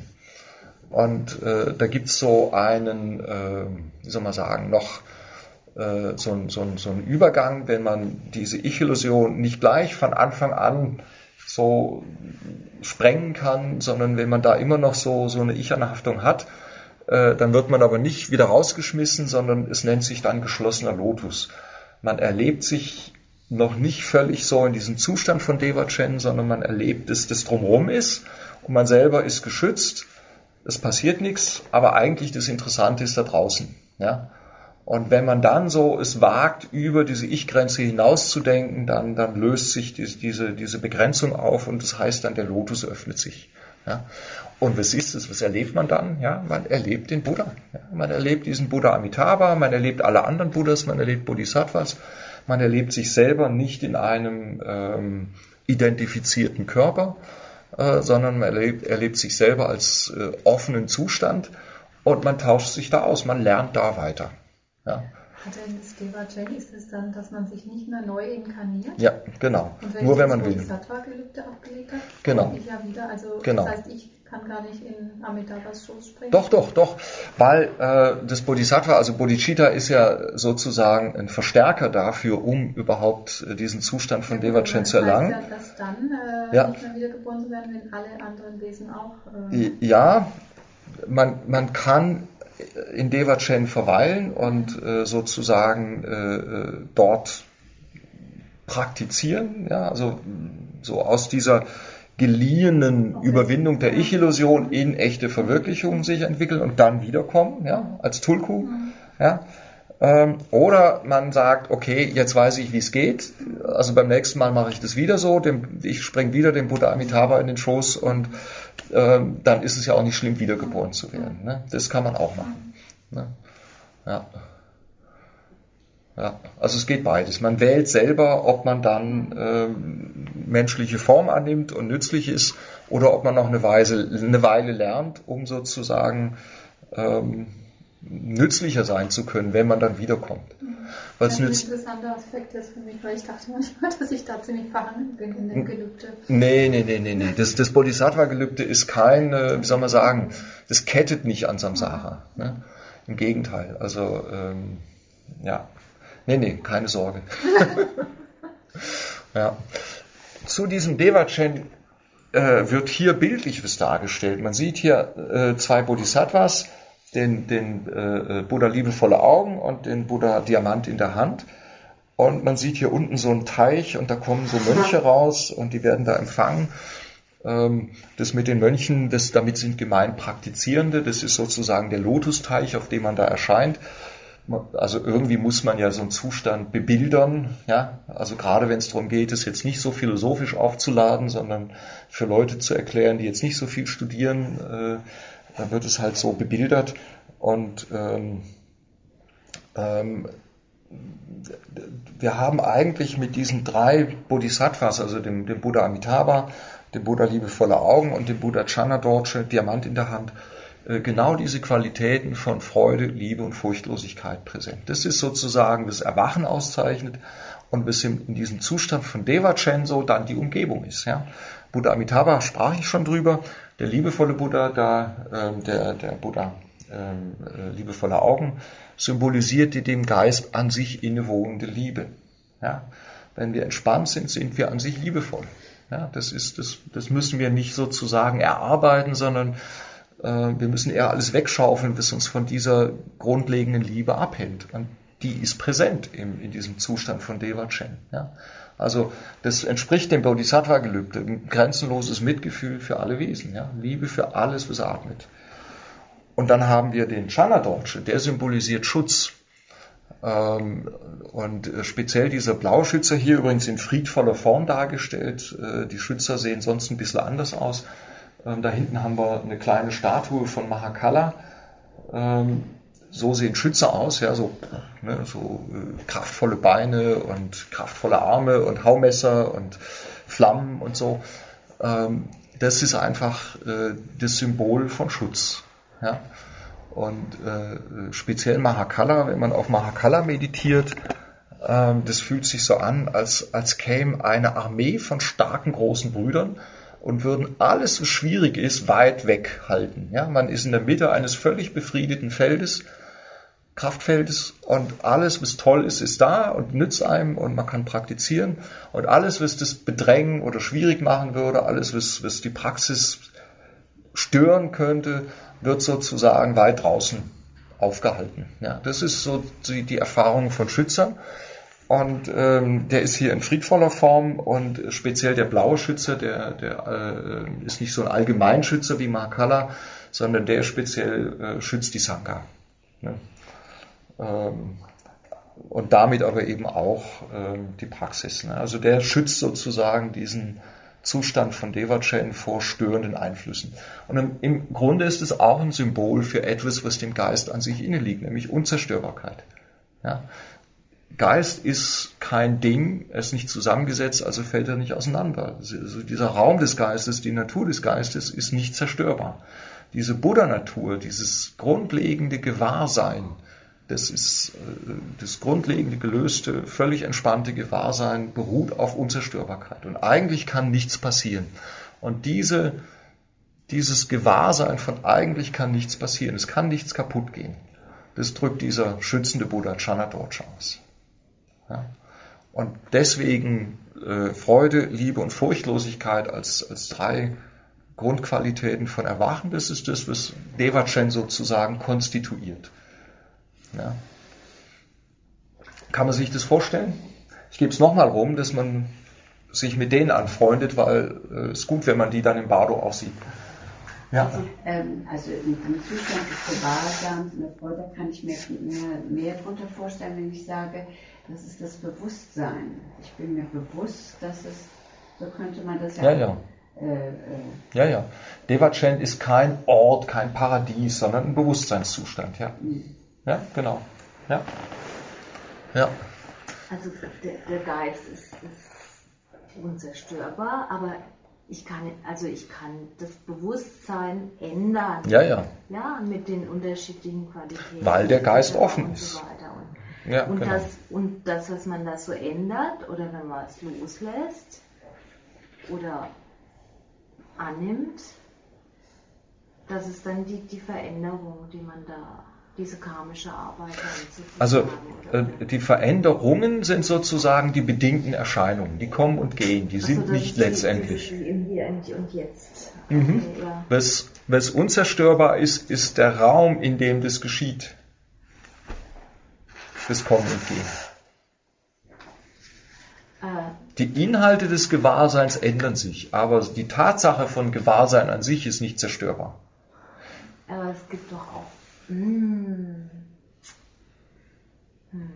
Und äh, da gibt es so einen, äh, wie soll man sagen, noch äh, so, ein, so, ein, so einen Übergang, wenn man diese Ich-Illusion nicht gleich von Anfang an so sprengen kann, sondern wenn man da immer noch so, so eine Ich-Anhaftung hat, äh, dann wird man aber nicht wieder rausgeschmissen, sondern es nennt sich dann geschlossener Lotus. Man erlebt sich noch nicht völlig so in diesem Zustand von Devachan, sondern man erlebt, dass das drumherum ist und man selber ist geschützt, es passiert nichts, aber eigentlich das Interessante ist da draußen. Ja? Und wenn man dann so es wagt, über diese Ich-Grenze hinauszudenken, dann, dann löst sich diese, diese, diese Begrenzung auf und das heißt dann, der Lotus öffnet sich. Ja? Und was ist es? Was erlebt man dann? Ja? Man erlebt den Buddha. Ja? Man erlebt diesen Buddha Amitabha, man erlebt alle anderen Buddhas, man erlebt Bodhisattvas. Man erlebt sich selber nicht in einem ähm, identifizierten Körper, äh, sondern man erlebt, erlebt sich selber als äh, offenen Zustand und man tauscht sich da aus, man lernt da weiter. Ja. Hat denn das Devachan, ist es dann, dass man sich nicht mehr neu inkarniert? Ja, genau. Und wenn Nur ich wenn das man will. Bodhisattva-Gelübde abgelegt habe, genau. komme ich ja wieder. Also genau. Das heißt, ich kann gar nicht in Amitabhas Schoß springen. Doch, doch, doch. Weil äh, das Bodhisattva, also Bodhicitta ist ja sozusagen ein Verstärker dafür, um überhaupt äh, diesen Zustand von ja, Devachan zu erlangen. Das heißt ja, dass dann äh, ja. nicht mehr wiedergeboren zu werden, wenn alle anderen Wesen auch... Äh, ja, man, man kann in Devachan verweilen und äh, sozusagen äh, dort praktizieren, ja, also so aus dieser geliehenen Überwindung der Ich-Illusion in echte Verwirklichung sich entwickeln und dann wiederkommen, ja, als Tulku, ja. Ähm, oder man sagt, okay, jetzt weiß ich, wie es geht, also beim nächsten Mal mache ich das wieder so, dem, ich springe wieder dem Buddha Amitabha in den Schoß und ähm, dann ist es ja auch nicht schlimm, wiedergeboren zu werden. Ne? Das kann man auch machen. Ne? Ja. Ja, also es geht beides. Man wählt selber, ob man dann ähm, menschliche Form annimmt und nützlich ist oder ob man noch eine Weile, eine Weile lernt, um sozusagen ähm, nützlicher sein zu können, wenn man dann wiederkommt. Das ist ein interessanter Aspekt jetzt für mich, weil ich dachte manchmal, dass ich da ziemlich verhangen bin in dem Gelübde. Nee, nee, nee, nee, nee. Das, das Bodhisattva-Gelübde ist kein, äh, wie soll man sagen, das kettet nicht an Samsara. Ne? Im Gegenteil. Also, ähm, ja. Nee, nee, keine Sorge. Ja. Zu diesem Devachan äh, wird hier Bildliches dargestellt. Man sieht hier äh, zwei Bodhisattvas, den, den äh, Buddha liebevolle Augen und den Buddha Diamant in der Hand. Und man sieht hier unten so einen Teich und da kommen so Mönche raus und die werden da empfangen. Ähm, das mit den Mönchen, das, damit sind gemeint Praktizierende. Das ist sozusagen der Lotusteich, auf dem man da erscheint. Also irgendwie muss man ja so einen Zustand bebildern, ja, also gerade wenn es darum geht, es jetzt nicht so philosophisch aufzuladen, sondern für Leute zu erklären, die jetzt nicht so viel studieren, äh, dann wird es halt so bebildert und ähm, ähm, wir haben eigentlich mit diesen drei Bodhisattvas, also dem, dem Buddha Amitabha, dem Buddha liebevolle Augen und dem Buddha Chanadorje, Diamant in der Hand, genau diese Qualitäten von Freude, Liebe und Furchtlosigkeit präsent. Das ist sozusagen das Erwachen auszeichnet und bis in diesem Zustand von Devachan so dann die Umgebung ist. Ja. Buddha Amitabha sprach ich schon drüber, der liebevolle Buddha, da, äh, der, der Buddha äh, liebevolle Augen, symbolisiert die dem Geist an sich innewohnende Liebe. Ja. Wenn wir entspannt sind, sind wir an sich liebevoll. Ja. Das ist, das, das müssen wir nicht sozusagen erarbeiten, sondern wir müssen eher alles wegschaufeln, was uns von dieser grundlegenden Liebe abhält. Und die ist präsent in, in diesem Zustand von Devachan. Ja. Also das entspricht dem Bodhisattva-Gelübde, ein grenzenloses Mitgefühl für alle Wesen. Ja. Liebe für alles, was atmet. Und dann haben wir den Chanadorje, der symbolisiert Schutz. Und speziell dieser Blauschützer hier übrigens in friedvoller Form dargestellt. Die Schützer sehen sonst ein bisschen anders aus. Da hinten haben wir eine kleine Statue von Mahakala. So sehen Schützer aus, ja, so, ne, so äh, kraftvolle Beine und kraftvolle Arme und Haumesser und Flammen und so. Ähm, das ist einfach äh, das Symbol von Schutz. Ja. Und äh, speziell Mahakala, wenn man auf Mahakala meditiert, äh, das fühlt sich so an, als, als käme eine Armee von starken großen Brüdern und würden alles, was schwierig ist, weit weg halten. Ja, man ist in der Mitte eines völlig befriedeten Feldes, Kraftfeldes, und alles, was toll ist, ist da und nützt einem und man kann praktizieren. Und alles, was das bedrängen oder schwierig machen würde, alles, was, was die Praxis stören könnte, wird sozusagen weit draußen aufgehalten. Ja, das ist so die, die Erfahrung von Schützern. Und ähm, der ist hier in friedvoller Form und speziell der blaue Schützer, der, der äh, ist nicht so ein Allgemeinschützer wie Mahakala, sondern der speziell äh, schützt die Sangha. Ne? Ähm, und damit aber eben auch ähm, die Praxis. Ne? Also der schützt sozusagen diesen Zustand von Devachan vor störenden Einflüssen. Und im, im Grunde ist es auch ein Symbol für etwas, was dem Geist an sich inne liegt, nämlich Unzerstörbarkeit. Ja? Geist ist kein Ding, er ist nicht zusammengesetzt, also fällt er nicht auseinander. Also dieser Raum des Geistes, die Natur des Geistes ist nicht zerstörbar. Diese Buddha-Natur, dieses grundlegende Gewahrsein, das ist das grundlegende, gelöste, völlig entspannte Gewahrsein beruht auf Unzerstörbarkeit. Und eigentlich kann nichts passieren. Und diese, dieses Gewahrsein von eigentlich kann nichts passieren, es kann nichts kaputt gehen, das drückt dieser schützende Buddha Chanadorje aus. Ja. Und deswegen äh, Freude, Liebe und Furchtlosigkeit als, als drei Grundqualitäten von Erwachen. Das ist das, was Devachan sozusagen konstituiert. Ja. Kann man sich das vorstellen? Ich gebe es nochmal rum, dass man sich mit denen anfreundet, weil es äh, ist gut, wenn man die dann im Bardo auch sieht. Ja. Also, ähm, also im Zustand des Gewahrseins und der Freude kann ich mir mehr, mehr darunter vorstellen, wenn ich sage, das ist das Bewusstsein. Ich bin mir bewusst, dass es, so könnte man das ja... Ja, ja. Äh, äh, ja, ja. Devachan ist kein Ort, kein Paradies, sondern ein Bewusstseinszustand. Ja, mhm. Ja, genau. Ja. Ja. Also der, der Geist ist, ist unzerstörbar, aber ich kann, also ich kann das Bewusstsein ändern. Ja, ja. Ja, mit den unterschiedlichen Qualitäten. Weil der Geist offen und ist. So weiter. Und, ja, und, genau. das, und das, was man da so ändert, oder wenn man es loslässt oder annimmt, das ist dann die, die Veränderung, die man da, diese karmische Arbeit dann sozusagen. Also oder? äh, die Veränderungen sind sozusagen die bedingten Erscheinungen, die kommen und gehen, die sind also nicht die, letztendlich. Die, die im Hier und Jetzt. Mhm. Okay, ja. was, was unzerstörbar ist, ist der Raum, in dem das geschieht. Das Kommen und Gehen. Äh, Die Inhalte des Gewahrseins ändern sich, aber die Tatsache von Gewahrsein an sich ist nicht zerstörbar. Aber es gibt doch auch. Hm, hm.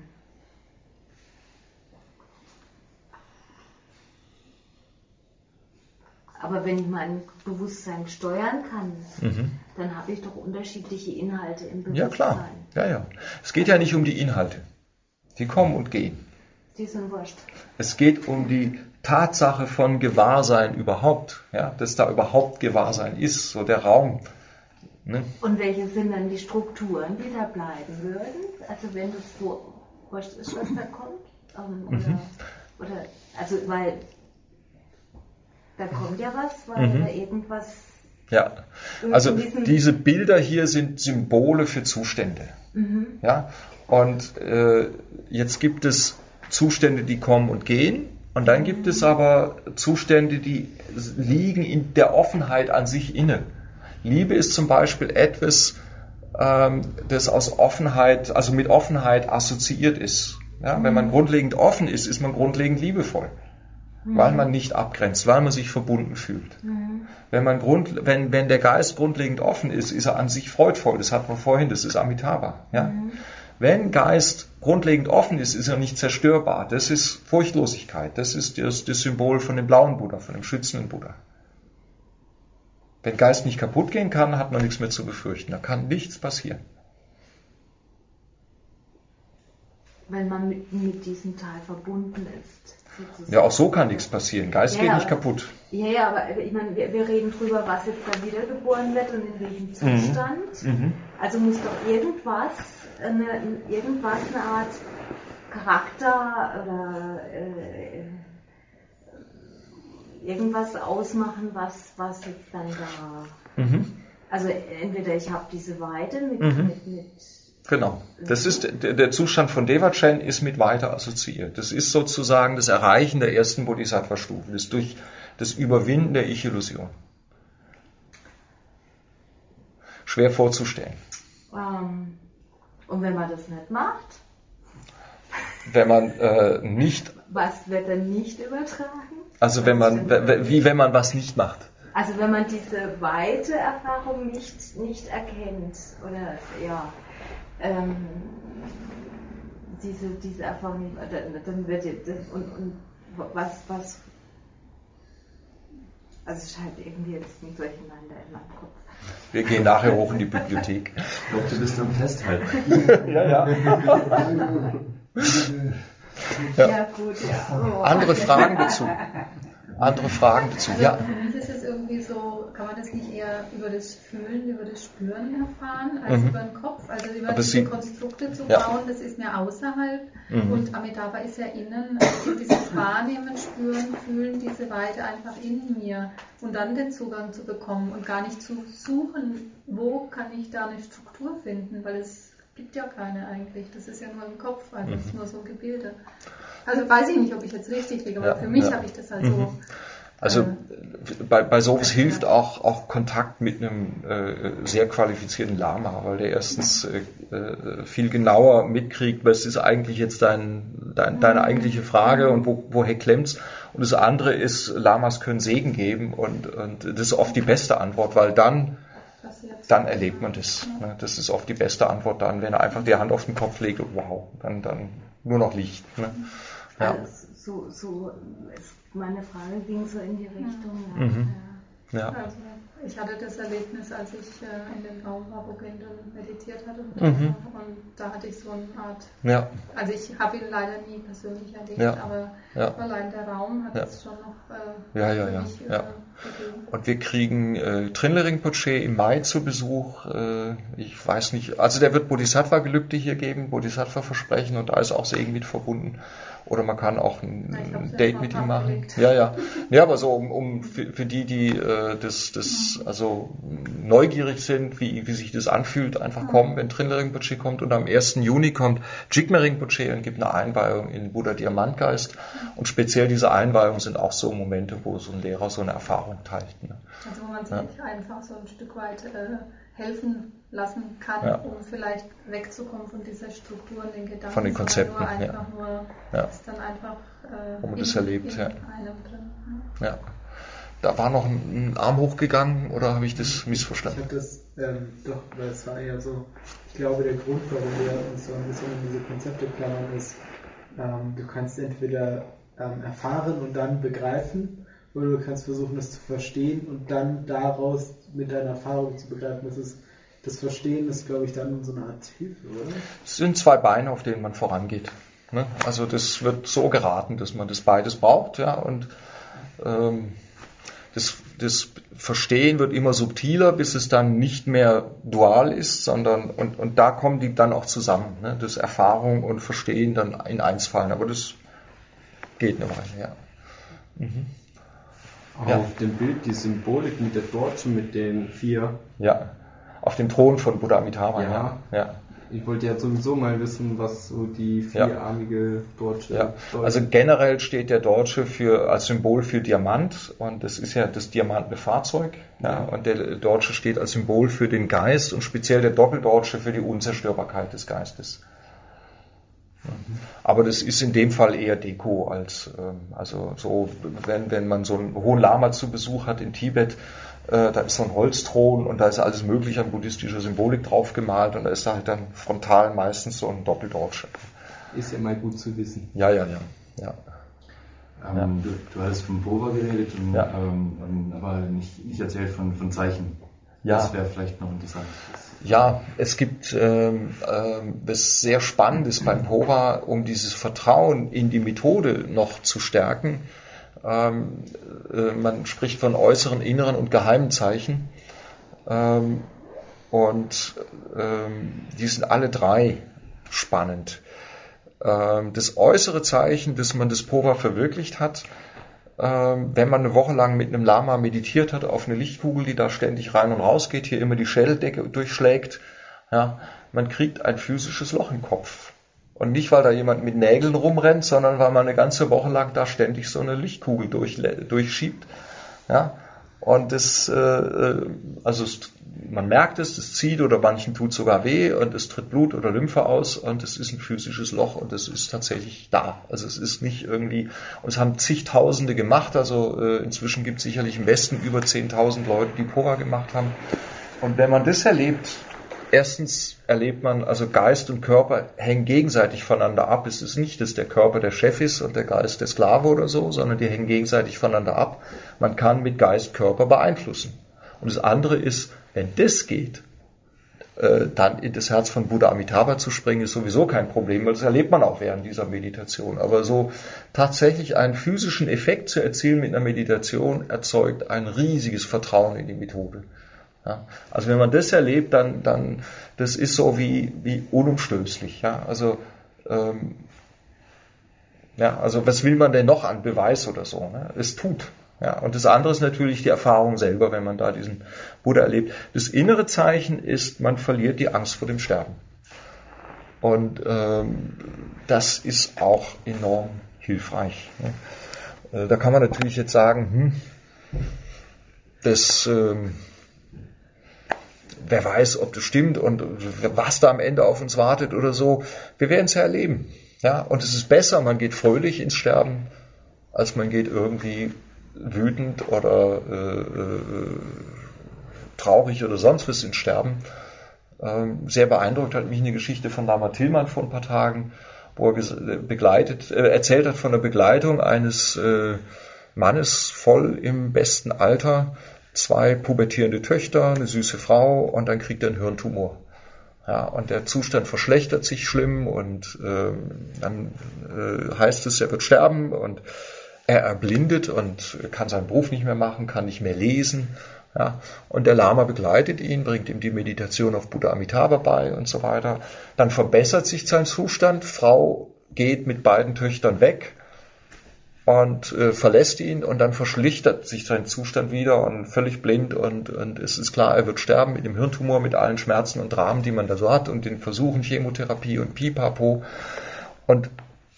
Aber wenn ich mein Bewusstsein steuern kann, mhm. dann habe ich doch unterschiedliche Inhalte im Bewusstsein. Ja, klar. Ja, ja. Es geht ja nicht um die Inhalte. Die kommen und gehen. Die sind wurscht. Es geht um die Tatsache von Gewahrsein überhaupt. Ja, dass da überhaupt Gewahrsein ist, so der Raum. Ne? Und welche sind dann die Strukturen, die da bleiben würden? Also wenn das so wurscht ist, was da kommt? Ähm, oder, mhm. oder, also weil da kommt ja was, weil mhm. da irgendwas... Ja, also diese Bilder hier sind Symbole für Zustände. Mhm. Ja, und äh, jetzt gibt es Zustände, die kommen und gehen, und dann gibt es aber Zustände, die liegen in der Offenheit an sich inne. Liebe ist zum Beispiel etwas, ähm, das aus Offenheit, also mit Offenheit assoziiert ist. Ja, mhm. Wenn man grundlegend offen ist, ist man grundlegend liebevoll. Mhm. Weil man nicht abgrenzt, weil man sich verbunden fühlt. Mhm. Wenn, man Grund, wenn, wenn der Geist grundlegend offen ist, ist er an sich freudvoll. Das hatten wir vorhin, das ist Amitabha. Ja? Mhm. Wenn Geist grundlegend offen ist, ist er nicht zerstörbar. Das ist Furchtlosigkeit. Das ist das, das Symbol von dem blauen Buddha, von dem schützenden Buddha. Wenn Geist nicht kaputt gehen kann, hat man nichts mehr zu befürchten. Da kann nichts passieren. Wenn man mit, mit diesem Teil verbunden ist. Sozusagen. Ja, auch so kann nichts passieren. Geist ja, geht ja, nicht kaputt. Ja, ja, aber ich meine, wir, wir reden drüber, was jetzt dann wiedergeboren wird und in welchem Zustand. Mhm. Mhm. Also muss doch irgendwas, eine, irgendwas, eine Art Charakter oder äh, irgendwas ausmachen, was, was jetzt dann da... Mhm. Also entweder ich habe diese Weite mit... Mhm. mit, mit Genau. Das ist, der, der Zustand von Devachan ist mit Weite assoziiert. Das ist sozusagen das Erreichen der ersten Bodhisattva-Stufe, das durch das Überwinden der Ich-Illusion. Schwer vorzustellen. Um, und wenn man das nicht macht? Wenn man äh, nicht... Was wird dann nicht übertragen? Also wenn man, wie wenn man was nicht macht. Also wenn man diese weite Erfahrung nicht, nicht erkennt, oder ja... Ähm, diese, diese Erfahrung, dann wird das, und, und was, was, also es scheint irgendwie jetzt nicht durcheinander in meinem Kopf. Wir gehen nachher hoch in die Bibliothek. Ich glaube, du bist am Festhalten. ja, ja. ja. Ja, gut, ja. Oh. Andere Fragen dazu? Andere Fragen dazu? Also Ja. Für mich ist es irgendwie so, kann man das nicht eher über das Fühlen, über das Spüren erfahren, als mhm. über den Kopf? Also über Aber diese Sie, Konstrukte zu ja. bauen, das ist mir außerhalb. Mhm. Und Amitabha ist ja innen, also dieses Wahrnehmen, Spüren, Fühlen, diese Weite einfach in mir. Und dann den Zugang zu bekommen und gar nicht zu suchen, wo kann ich da eine Struktur finden, weil es gibt ja keine eigentlich. Das ist ja nur im Kopf, also es mhm. ist nur so ein Gebilde. Also weiß ich nicht, ob ich jetzt richtig liege, aber ja, für mich ja. habe ich das halt mhm. so. Also bei, bei sowas hilft auch, auch Kontakt mit einem äh, sehr qualifizierten Lama, weil der erstens äh, viel genauer mitkriegt, was ist eigentlich jetzt dein, dein, deine eigentliche Frage und wo, woher klemmt's. Und das andere ist, Lamas können Segen geben und, und das ist oft die beste Antwort, weil dann, dann erlebt man das. Ne? Das ist oft die beste Antwort dann, wenn er einfach die Hand auf den Kopf legt und wow, dann, dann nur noch Licht. Ne? Ja. Also so, so, meine Frage ging so in die Richtung. Ja. Mhm. Ja. Also ich hatte das Erlebnis, als ich äh, in dem Raum war, wo Günther meditiert hatte. Mhm. Und da hatte ich so eine Art, ja. also ich habe ihn leider nie persönlich erlebt, ja. aber ja. allein der Raum hat ja. es schon noch äh, ja, ja, für ja. mich äh, ja. gegeben. Und wir kriegen äh, Trindle Rinpoche im Mai zu Besuch. Äh, ich weiß nicht, also der wird Bodhisattva-Gelübde hier geben, Bodhisattva-Versprechen und da ist auch Segen mit verbunden. Oder man kann auch ein ja, Date mit ihm machen. Ja, ja. Ja, aber so um, um für, für die, die äh, das, das also neugierig sind, wie, wie sich das anfühlt, einfach kommen, wenn Trindle Rinpoche kommt. Und am ersten Juni kommt Jigme Rinpoche und gibt eine Einweihung in Buddha Diamantgeist. Und speziell diese Einweihungen sind auch so Momente, wo so ein Lehrer so eine Erfahrung teilt. Ne? Also wo man sich ja. einfach so ein Stück weit äh, helfen lassen kann, ja. um vielleicht wegzukommen von dieser Struktur und den Gedanken. Von den Konzepten. Nur einfach ja. nur, ja. ist dann einfach äh, wo man in, das erlebt. in Ja. einem drin. Ja. ja. Da war noch ein, ein Arm hochgegangen oder habe ich das missverstanden? Ich habe das ähm, doch, weil es war eher so, ich glaube der Grund, warum wir uns so ein bisschen in diese Konzepte klammern ist, ähm, du kannst entweder ähm, erfahren und dann begreifen, oder du kannst versuchen, es zu verstehen und dann daraus mit deiner Erfahrung zu begreifen. Das ist, das Verstehen ist, glaube ich, dann so eine Art Hilfe, oder? Es sind zwei Beine, auf denen man vorangeht. Ne? Also das wird so geraten, dass man das beides braucht, ja, und ähm, das, das Verstehen wird immer subtiler, bis es dann nicht mehr dual ist, sondern und, und da kommen die dann auch zusammen, ne? Dass Erfahrung und Verstehen dann in eins fallen, aber das geht eine Weile, ja. Mhm. Auf ja. dem Bild die Symbolik mit der Dorche, mit den vier. Ja, auf dem Thron von Buddha Amitabha. Ja. ja. ja. Ich wollte ja sowieso mal wissen, was so die vierarmige Dorche ja. bedeutet. Also generell steht der Dorche für, als Symbol für Diamant und das ist ja das diamantene Fahrzeug. Ja. Ja. Und der Dorche steht als Symbol für den Geist und speziell der Doppeldorche für die Unzerstörbarkeit des Geistes. Mhm. Aber das ist in dem Fall eher Deko als, also so, wenn, wenn man so einen hohen Lama zu Besuch hat in Tibet, äh, da ist so ein Holzthron und da ist alles mögliche an buddhistischer Symbolik drauf gemalt und da ist da halt dann frontal meistens so ein Doppeldorche. Ist ja mal gut zu wissen. Ja, ja, ja. ja. Ähm, ja. Du, du hattest vom Pova geredet und, ja. ähm, und aber nicht, nicht erzählt von, von Zeichen. Ja. Das wäre vielleicht noch interessant. Ja, es gibt ähm, ähm, was sehr Spannendes beim Pova, um dieses Vertrauen in die Methode noch zu stärken. Ähm, äh, man spricht von äußeren, inneren und geheimen Zeichen. Ähm, und ähm, die sind alle drei spannend. Ähm, das äußere Zeichen, dass man das Pova verwirklicht hat, wenn man eine Woche lang mit einem Lama meditiert hat auf eine Lichtkugel, die da ständig rein und raus geht, hier immer die Schädeldecke durchschlägt, ja, man kriegt ein physisches Loch im Kopf. Und nicht, weil da jemand mit Nägeln rumrennt, sondern weil man eine ganze Woche lang da ständig so eine Lichtkugel durch, durchschiebt. Ja. Und das, äh, also es, man merkt es, es zieht oder manchen tut sogar weh und es tritt Blut oder Lymphe aus und es ist ein physisches Loch und es ist tatsächlich da. Also es ist nicht irgendwie, und es haben zigtausende gemacht, also äh, inzwischen gibt es sicherlich im Westen über zehntausend Leute, die Pova gemacht haben. Und wenn man das erlebt, erstens erlebt man, also Geist und Körper hängen gegenseitig voneinander ab. Es ist nicht, dass der Körper der Chef ist und der Geist der Sklave oder so, sondern die hängen gegenseitig voneinander ab. Man kann mit Geist Körper beeinflussen. Und das andere ist, wenn das geht, äh, dann in das Herz von Buddha Amitabha zu springen, ist sowieso kein Problem, weil das erlebt man auch während dieser Meditation. Aber so tatsächlich einen physischen Effekt zu erzielen mit einer Meditation erzeugt ein riesiges Vertrauen in die Methode. Ja, also wenn man das erlebt, dann, dann das ist so wie, wie unumstößlich. Ja, also, ähm, ja, also was will man denn noch an Beweis oder so? Ne? Es tut. Ja, und das andere ist natürlich die Erfahrung selber, wenn man da diesen Buddha erlebt. Das innere Zeichen ist, man verliert die Angst vor dem Sterben. Und ähm, das ist auch enorm hilfreich. Ne? Äh, da kann man natürlich jetzt sagen, hm, das, ähm, wer weiß, ob das stimmt und was da am Ende auf uns wartet oder so. Wir werden es ja erleben. Ja? Und es ist besser, man geht fröhlich ins Sterben, als man geht irgendwie wütend oder äh, äh, traurig oder sonst was ins Sterben. Ähm, sehr beeindruckt hat mich eine Geschichte von Lama Tillmann vor ein paar Tagen, wo er begleitet, äh, erzählt hat von der Begleitung eines äh, Mannes voll im besten Alter, zwei pubertierende Töchter, eine süße Frau und dann kriegt er einen Hirntumor. Ja, und der Zustand verschlechtert sich schlimm und äh, dann äh, heißt es, er wird sterben und er erblindet und kann seinen Beruf nicht mehr machen, kann nicht mehr lesen. Ja, und der Lama begleitet ihn, bringt ihm die Meditation auf Buddha Amitabha bei und so weiter. Dann verbessert sich sein Zustand, Frau geht mit beiden Töchtern weg und äh, verlässt ihn und dann verschlechtert sich sein Zustand wieder und völlig blind und, und es ist klar, er wird sterben mit dem Hirntumor, mit allen Schmerzen und Dramen, die man da so hat und den Versuchen Chemotherapie und Pipapo. Und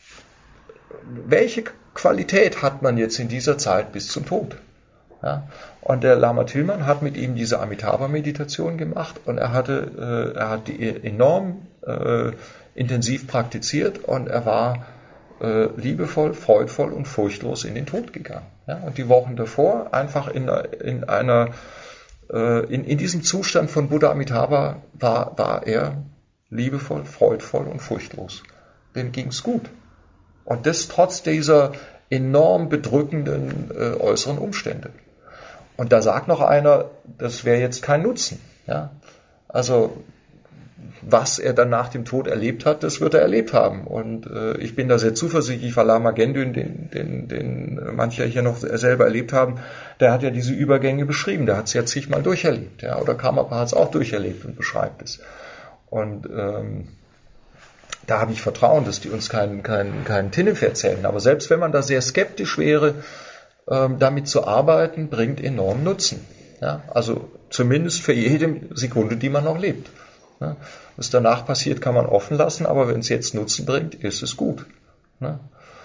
welche Qualität hat man jetzt in dieser Zeit bis zum Tod? Ja, und der Lama Tillmann hat mit ihm diese Amitabha-Meditation gemacht und er hatte, äh, er hat die enorm äh, intensiv praktiziert und er war äh, liebevoll, freudvoll und furchtlos in den Tod gegangen. Ja, und die Wochen davor einfach in, in einer, äh, in, in diesem Zustand von Buddha Amitabha war, war er liebevoll, freudvoll und furchtlos. Dem ging's gut. Und das trotz dieser enorm bedrückenden äh, äußeren Umstände. Und da sagt noch einer, das wäre jetzt kein Nutzen. Ja? Also was er dann nach dem Tod erlebt hat, das wird er erlebt haben. Und äh, ich bin da sehr zuversichtlich, weil Lama Gendün, den, den, den manche hier noch selber erlebt haben, der hat ja diese Übergänge beschrieben. Der hat es ja zigmal durcherlebt. Ja? Oder Karmapa hat es auch durcherlebt und beschreibt es. Und ähm, da habe ich Vertrauen, dass die uns keinen kein, kein Tinnef erzählen. Aber selbst wenn man da sehr skeptisch wäre, ähm, damit zu arbeiten, bringt enorm Nutzen. Ja? Also zumindest für jede Sekunde, die man noch lebt. Ja? Was danach passiert, kann man offen lassen, aber wenn es jetzt Nutzen bringt, ist es gut. Ja?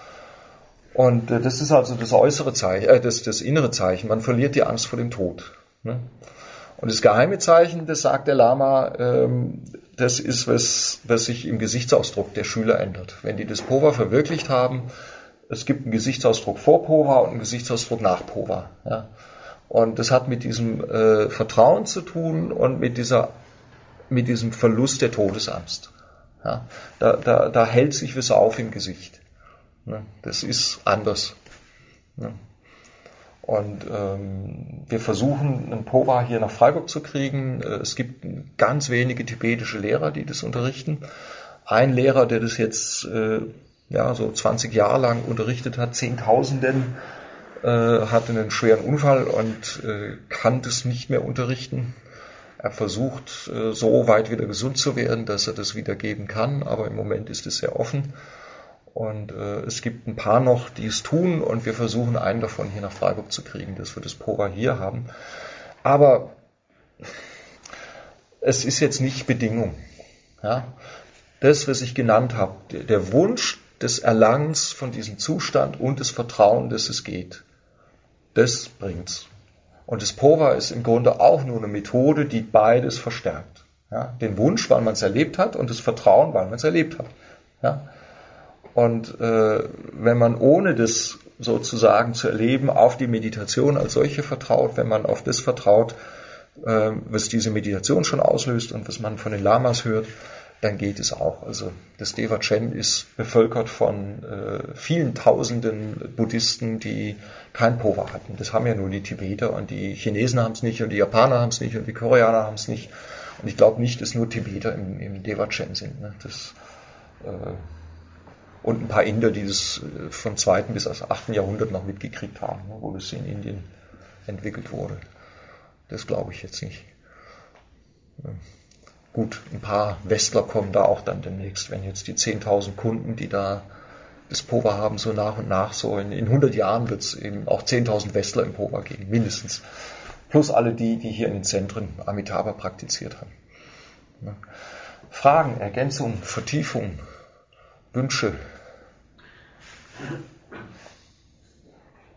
Und äh, das ist also das äußere Zeichen, äh, das, das innere Zeichen. Man verliert die Angst vor dem Tod. Ja? Und das geheime Zeichen, das sagt der Lama, ähm, das ist, was, was sich im Gesichtsausdruck der Schüler ändert. Wenn die das Pova verwirklicht haben, es gibt einen Gesichtsausdruck vor Pova und einen Gesichtsausdruck nach Pova. Ja. Und das hat mit diesem äh, Vertrauen zu tun und mit dieser, mit diesem Verlust der Todesangst. Ja. Da, da, da hält sich was auf im Gesicht. Ja. Das ist anders. Ja. Und ähm, wir versuchen, einen Pova hier nach Freiburg zu kriegen. Es gibt ganz wenige tibetische Lehrer, die das unterrichten. Ein Lehrer, der das jetzt äh, ja so zwanzig Jahre lang unterrichtet hat, Zehntausenden, äh, hatte einen schweren Unfall und äh, kann das nicht mehr unterrichten. Er versucht, äh, so weit wieder gesund zu werden, dass er das wieder geben kann, aber im Moment ist es sehr offen. Und äh, es gibt ein paar noch, die es tun und wir versuchen, einen davon hier nach Freiburg zu kriegen, dass wir das Pova hier haben. Aber es ist jetzt nicht Bedingung. Ja? Das, was ich genannt habe, der Wunsch des Erlangens von diesem Zustand und das Vertrauen, dass es geht, das bringt's. Und das Pova ist im Grunde auch nur eine Methode, die beides verstärkt. Ja? Den Wunsch, weil man es erlebt hat und das Vertrauen, weil man es erlebt hat. Ja? Und äh, wenn man ohne das sozusagen zu erleben auf die Meditation als solche vertraut, wenn man auf das vertraut, äh, was diese Meditation schon auslöst und was man von den Lamas hört, dann geht es auch. Also das Devachan ist bevölkert von äh, vielen tausenden Buddhisten, die kein Pova hatten. Das haben ja nur die Tibeter und die Chinesen haben es nicht und die Japaner haben es nicht und die Koreaner haben es nicht. Und ich glaube nicht, dass nur Tibeter im, im Devachan sind. Ne? Das äh, Und ein paar Inder, die das vom zweiten bis zum achten Jahrhundert noch mitgekriegt haben, wo das in Indien entwickelt wurde. Das glaube ich jetzt nicht. Gut, ein paar Westler kommen da auch dann demnächst, wenn jetzt die zehntausend Kunden, die da das Pova haben, so nach und nach, so in, in hundert Jahren wird es eben auch zehntausend Westler im Pova geben, mindestens. Plus alle die, die hier in den Zentren Amitabha praktiziert haben. Fragen, Ergänzungen, Vertiefungen, Wünsche?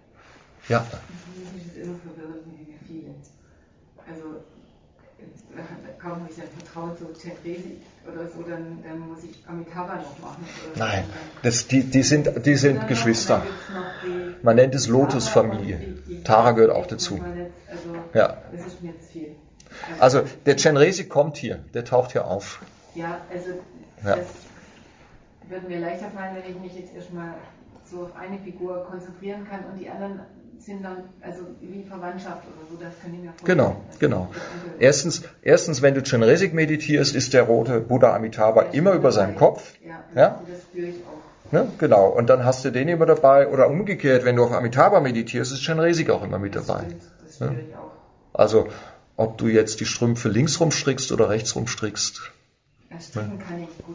Ja. Das ist immer verwirrend für viele. Also, kaum habe ich dann Vertrauen zu Chenrezig oder so, dann, dann muss ich Amitabha noch machen. Oder Nein, so. das, die, die sind, die sind Geschwister. Man nennt es Lotus-Familie. Tara gehört auch dazu. Also, ja. Das ist mir jetzt viel. Also, also der Chenrezig kommt hier, der taucht hier auf. Ja, also ja. das würde mir leichter fallen, wenn ich mich jetzt erstmal so auf eine Figur konzentrieren kann und die anderen sind dann also wie Verwandtschaft oder so, das kann ich mir vorstellen. Genau, genau. Erstens, erstens, wenn du Chenrezig meditierst, ist der rote Buddha Amitabha ja, immer über seinem Kopf. Ja, ja? Das spüre ich auch. Ne? Genau, und dann hast du den immer dabei, oder umgekehrt, wenn du auf Amitabha meditierst, ist Chenrezig auch immer mit dabei. Das stimmt, das spüre ich auch. Also, ob du jetzt die Strümpfe links rum strickst oder rechts rum strickst. Ja, stricken ne? kann ich gut.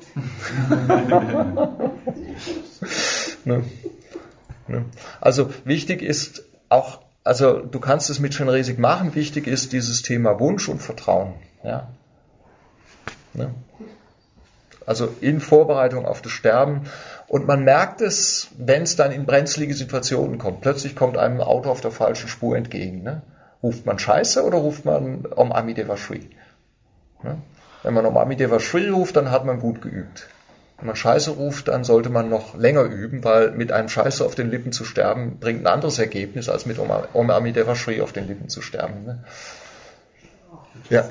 ne? Ne? Also, wichtig ist auch, also du kannst es mit Chenrezig machen, wichtig ist dieses Thema Wunsch und Vertrauen. Ja? Ne? Also in Vorbereitung auf das Sterben. Und man merkt es, wenn es dann in brenzlige Situationen kommt. Plötzlich kommt einem ein Auto auf der falschen Spur entgegen. Ne? Ruft man Scheiße oder ruft man Om Amideva Shri? Ne? Wenn man Om Amideva Shri ruft, dann hat man gut geübt. Wenn man Scheiße ruft, dann sollte man noch länger üben, weil mit einem Scheiße auf den Lippen zu sterben, bringt ein anderes Ergebnis, als mit Om Amideva Shri auf den Lippen zu sterben. Ne? Oh, ja.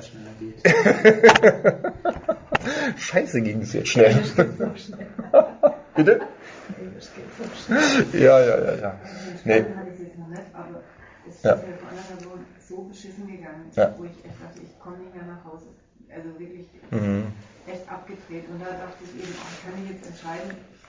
Scheiße, ging es jetzt schnell. Bitte? Ja, ja, ja, ja. Nee. Es ist ja vor anderthalb Wochen so beschissen gegangen, ja. wo ich echt dachte, ich komme nicht mehr nach Hause. Also wirklich mhm. echt abgedreht. Und da dachte ich eben, ich kann mich jetzt entscheiden,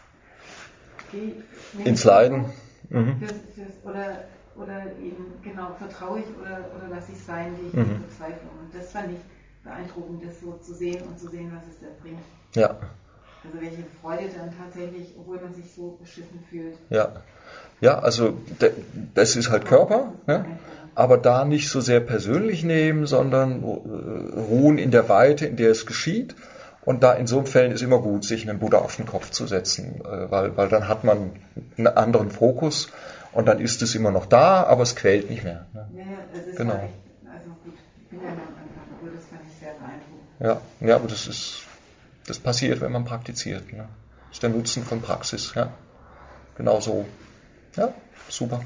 geh ins Leiden. Mhm. Fürs, fürs, oder, oder eben, genau, vertraue ich oder, oder lasse ich es sein, gehe ich in mhm. Verzweiflung. Und das fand ich beeindruckend, das so zu sehen und zu sehen, was es denn bringt. Ja. Also welche Freude dann tatsächlich, obwohl man sich so beschissen fühlt. Ja, ja, also das ist halt Körper, ja? Aber da nicht so sehr persönlich nehmen, sondern ruhen in der Weite, in der es geschieht. Und da in so Fällen ist immer gut, sich einen Buddha auf den Kopf zu setzen, weil, weil dann hat man einen anderen Fokus und dann ist es immer noch da, aber es quält nicht mehr. Ne? Ja, das ist genau. Echt, also gut, ich bin ja noch am Anfang, aber das fand ich sehr beeindruckend. Ja, ja, aber das ist, das passiert, wenn man praktiziert. Ne? Das ist der Nutzen von Praxis, ja. Genau so. Ja, super.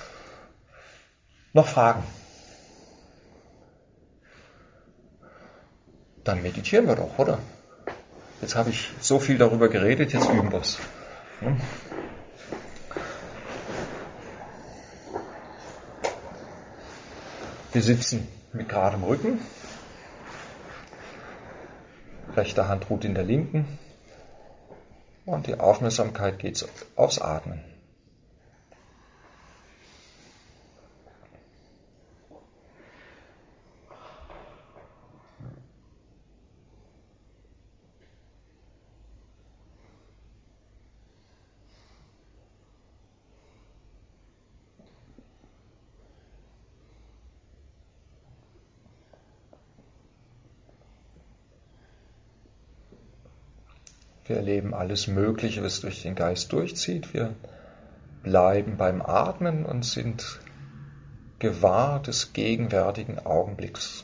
Noch Fragen? Dann meditieren wir doch, oder? Jetzt habe ich so viel darüber geredet, jetzt üben wir es. Hm? Wir sitzen mit geradem Rücken. Rechte Hand ruht in der linken. Und die Aufmerksamkeit geht aufs Atmen. Wir erleben alles Mögliche, was durch den Geist durchzieht. Wir bleiben beim Atmen und sind gewahr des gegenwärtigen Augenblicks.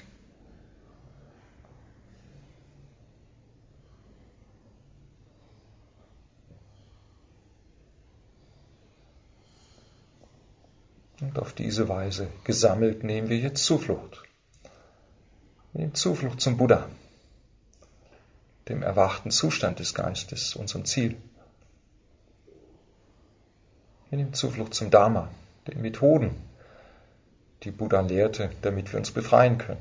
Und auf diese Weise gesammelt nehmen wir jetzt Zuflucht. Wir nehmen Zuflucht zum Buddha, dem erwachten Zustand des Geistes, unserem Ziel. Wir nehmen Zuflucht zum Dharma, den Methoden, die Buddha lehrte, damit wir uns befreien können.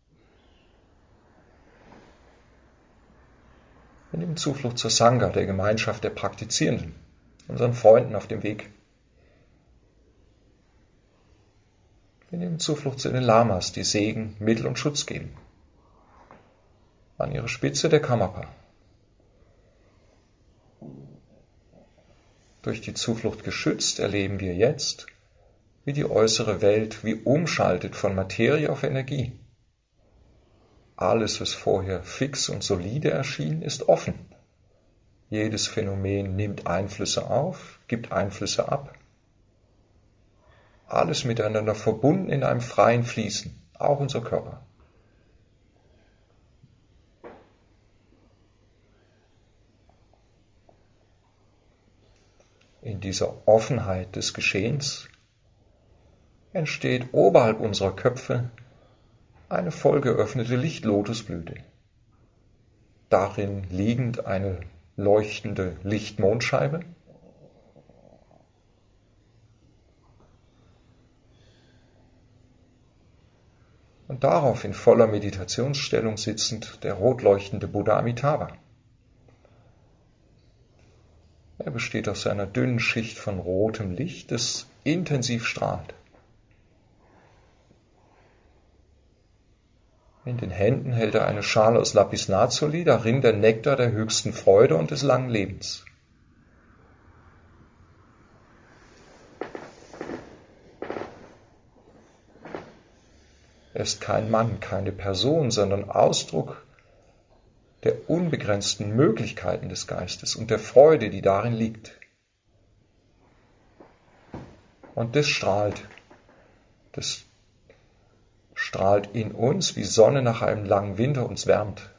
Wir nehmen Zuflucht zur Sangha, der Gemeinschaft der Praktizierenden, unseren Freunden auf dem Weg. Wir nehmen Zuflucht zu den Lamas, die Segen, Mittel und Schutz geben. An ihrer Spitze der Karmapa. Durch die Zuflucht geschützt erleben wir jetzt, wie die äußere Welt wie umschaltet von Materie auf Energie. Alles, was vorher fix und solide erschien, ist offen. Jedes Phänomen nimmt Einflüsse auf, gibt Einflüsse ab. alles miteinander verbunden in einem freien Fließen, auch unser Körper. In dieser Offenheit des Geschehens entsteht oberhalb unserer Köpfe eine voll geöffnete Lichtlotusblüte. Darin liegend eine leuchtende Lichtmondscheibe. Und darauf in voller Meditationsstellung sitzend der rot leuchtende Buddha Amitabha. Er besteht aus einer dünnen Schicht von rotem Licht, das intensiv strahlt. In den Händen hält er eine Schale aus Lapislazuli, darin der Nektar der höchsten Freude und des langen Lebens. Er ist kein Mann, keine Person, sondern Ausdruck der unbegrenzten Möglichkeiten des Geistes und der Freude, die darin liegt. Und das strahlt, das strahlt in uns, wie Sonne nach einem langen Winter uns wärmt.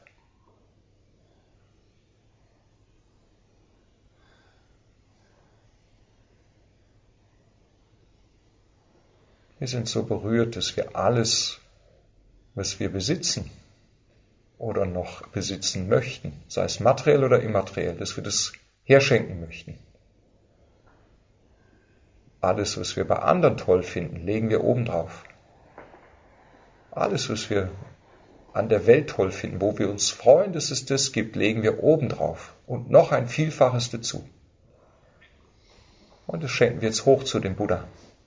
Wir sind so berührt, dass wir alles, was wir besitzen oder noch besitzen möchten, sei es materiell oder immateriell, dass wir das herschenken möchten. Alles, was wir bei anderen toll finden, legen wir obendrauf. Alles, was wir an der Welt toll finden, wo wir uns freuen, dass es das gibt, legen wir obendrauf und noch ein Vielfaches dazu. Und das schenken wir jetzt hoch zu dem Buddha.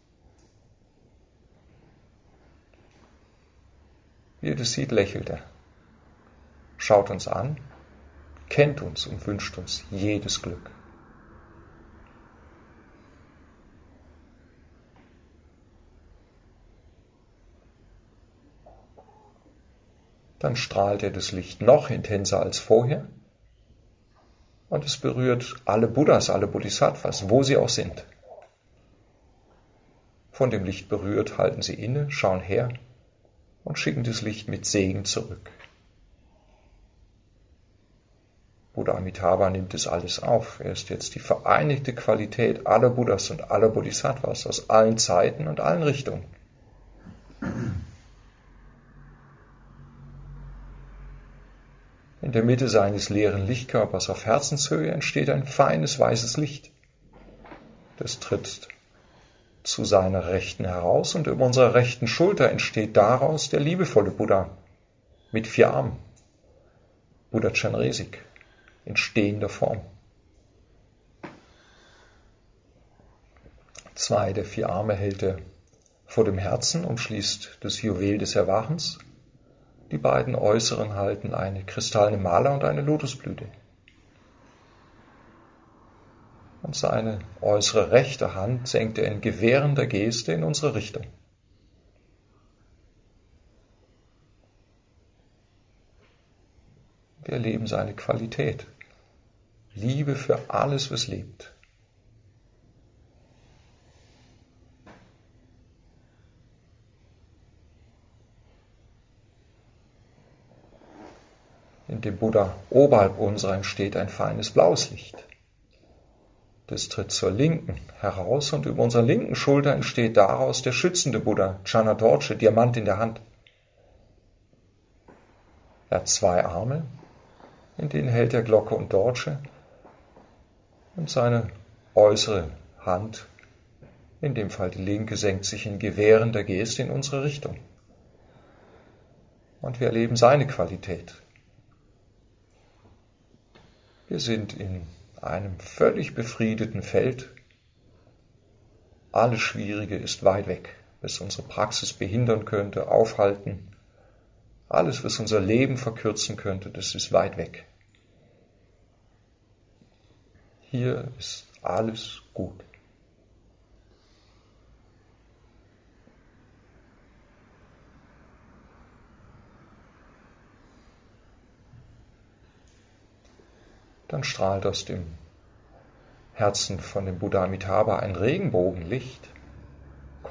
Wie er das sieht, lächelt er, schaut uns an, kennt uns und wünscht uns jedes Glück. Dann strahlt er das Licht noch intenser als vorher und es berührt alle Buddhas, alle Bodhisattvas, wo sie auch sind. Von dem Licht berührt halten sie inne, schauen her und schicken das Licht mit Segen zurück. Buddha Amitabha nimmt es alles auf. Er ist jetzt die vereinigte Qualität aller Buddhas und aller Bodhisattvas aus allen Zeiten und allen Richtungen. In der Mitte seines leeren Lichtkörpers auf Herzenshöhe entsteht ein feines weißes Licht. Das tritt zu seiner Rechten heraus und über unserer rechten Schulter entsteht daraus der liebevolle Buddha mit vier Armen, Buddha Chenresik, in stehender Form. Zwei der vier Arme hält er vor dem Herzen und schließt das Juwel des Erwachens. Die beiden äußeren halten eine kristallene Mala und eine Lotusblüte. Und seine äußere rechte Hand senkt er in gewährender Geste in unsere Richtung. Wir erleben seine Qualität. Liebe für alles, was lebt. In dem Buddha oberhalb unserer entsteht ein feines blaues Licht. Das tritt zur Linken heraus und über unserer linken Schulter entsteht daraus der schützende Buddha, Channa Dorje, Diamant in der Hand. Er hat zwei Arme, in denen hält er Glocke und Dorje und seine äußere Hand, in dem Fall die linke, senkt sich in gewährender Geste in unsere Richtung. Und wir erleben seine Qualität. Wir sind in einem völlig befriedeten Feld. Alles Schwierige ist weit weg, was unsere Praxis behindern könnte, aufhalten. Alles, was unser Leben verkürzen könnte, das ist weit weg. Hier ist alles gut. Dann strahlt aus dem Herzen von dem Buddha Amitabha ein Regenbogenlicht,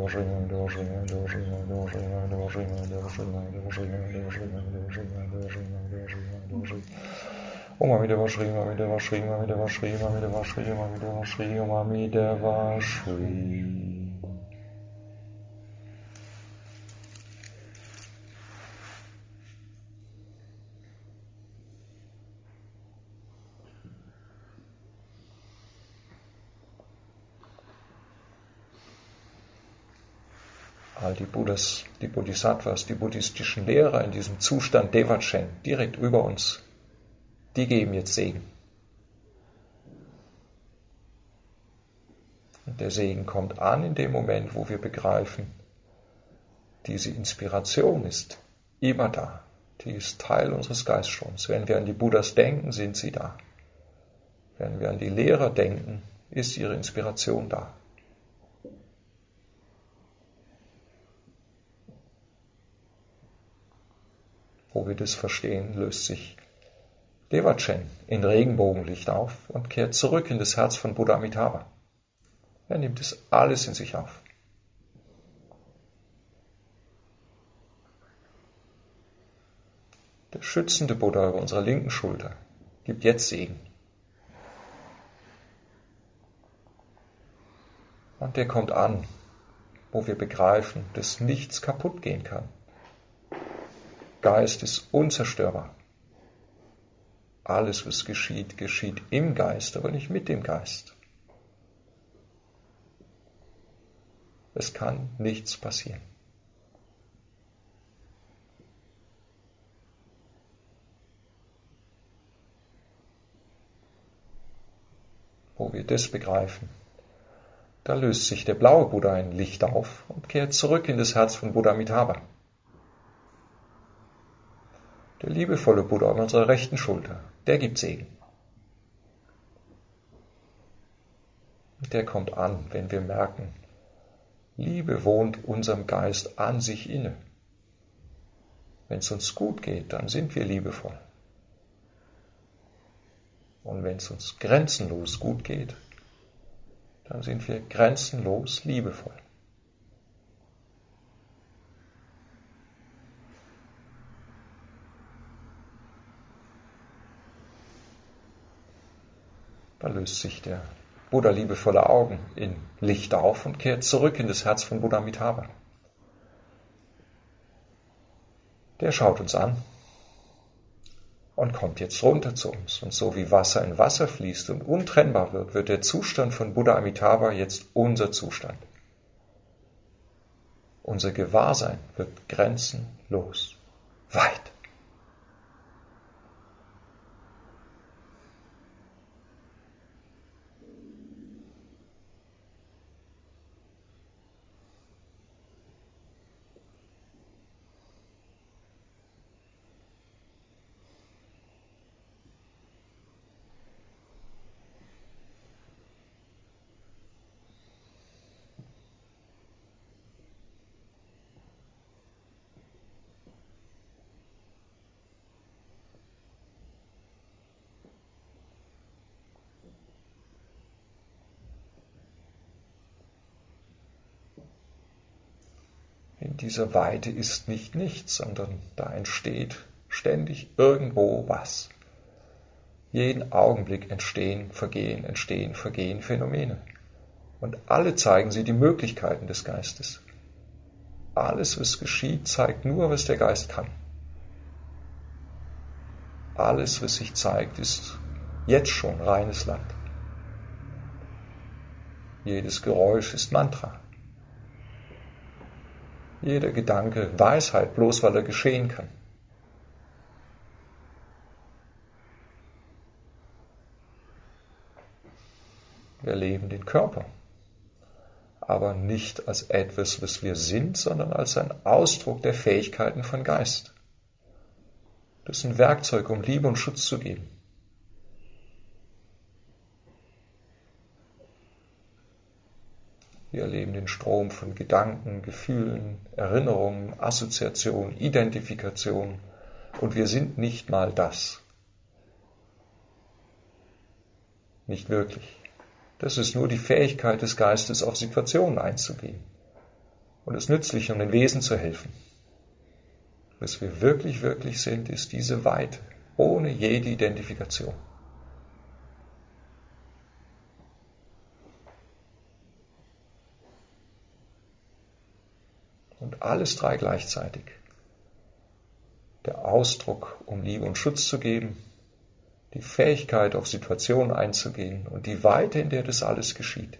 Om Amideva Shri, Amideva Shri, Amideva Shri, Amideva Shri, Amideva Shri, Om Amideva Shri. All die Buddhas, die Bodhisattvas, die buddhistischen Lehrer in diesem Zustand Devachan, direkt über uns, die geben jetzt Segen. Und der Segen kommt an in dem Moment, wo wir begreifen, diese Inspiration ist immer da. Die ist Teil unseres Geiststroms. Wenn wir an die Buddhas denken, sind sie da. Wenn wir an die Lehrer denken, ist ihre Inspiration da. Wo wir das verstehen, löst sich Devachan in Regenbogenlicht auf und kehrt zurück in das Herz von Buddha Amitabha. Er nimmt es alles in sich auf. Der schützende Buddha über unserer linken Schulter gibt jetzt Segen. Und der kommt an, wo wir begreifen, dass nichts kaputt gehen kann. Geist ist unzerstörbar. Alles, was geschieht, geschieht im Geist, aber nicht mit dem Geist. Es kann nichts passieren. Wo wir das begreifen, da löst sich der blaue Buddha in Licht auf und kehrt zurück in das Herz von Buddha Amitabha. Der liebevolle Buddha an unserer rechten Schulter, der gibt Segen. Und der kommt an, wenn wir merken, Liebe wohnt unserem Geist an sich inne. Wenn es uns gut geht, dann sind wir liebevoll. Und wenn es uns grenzenlos gut geht, dann sind wir grenzenlos liebevoll. Da löst sich der Buddha liebevolle Augen in Licht auf und kehrt zurück in das Herz von Buddha Amitabha. Der schaut uns an und kommt jetzt runter zu uns. Und so wie Wasser in Wasser fließt und untrennbar wird, wird der Zustand von Buddha Amitabha jetzt unser Zustand. Unser Gewahrsein wird grenzenlos weit. In dieser Weite ist nicht nichts, sondern da entsteht ständig irgendwo was. Jeden Augenblick entstehen, vergehen, entstehen, vergehen Phänomene. Und alle zeigen sie die Möglichkeiten des Geistes. Alles, was geschieht, zeigt nur, was der Geist kann. Alles, was sich zeigt, ist jetzt schon reines Land. Jedes Geräusch ist Mantra. Jeder Gedanke Weisheit, bloß weil er geschehen kann. Wir leben den Körper, aber nicht als etwas, was wir sind, sondern als ein Ausdruck der Fähigkeiten von Geist. Das ist ein Werkzeug, um Liebe und Schutz zu geben. Wir erleben den Strom von Gedanken, Gefühlen, Erinnerungen, Assoziationen, Identifikation und wir sind nicht mal das. Nicht wirklich. Das ist nur die Fähigkeit des Geistes, auf Situationen einzugehen und es nützlich, um den Wesen zu helfen. Was wir wirklich, wirklich sind, ist diese Weite, ohne jede Identifikation. Und alles drei gleichzeitig. Der Ausdruck, um Liebe und Schutz zu geben, die Fähigkeit, auf Situationen einzugehen und die Weite, in der das alles geschieht.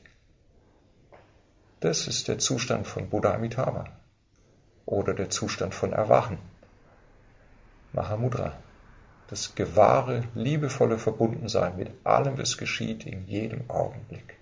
Das ist der Zustand von Buddha Amitabha oder der Zustand von Erwachen, Mahamudra. Das gewahre, liebevolle Verbundensein mit allem, was geschieht, in jedem Augenblick.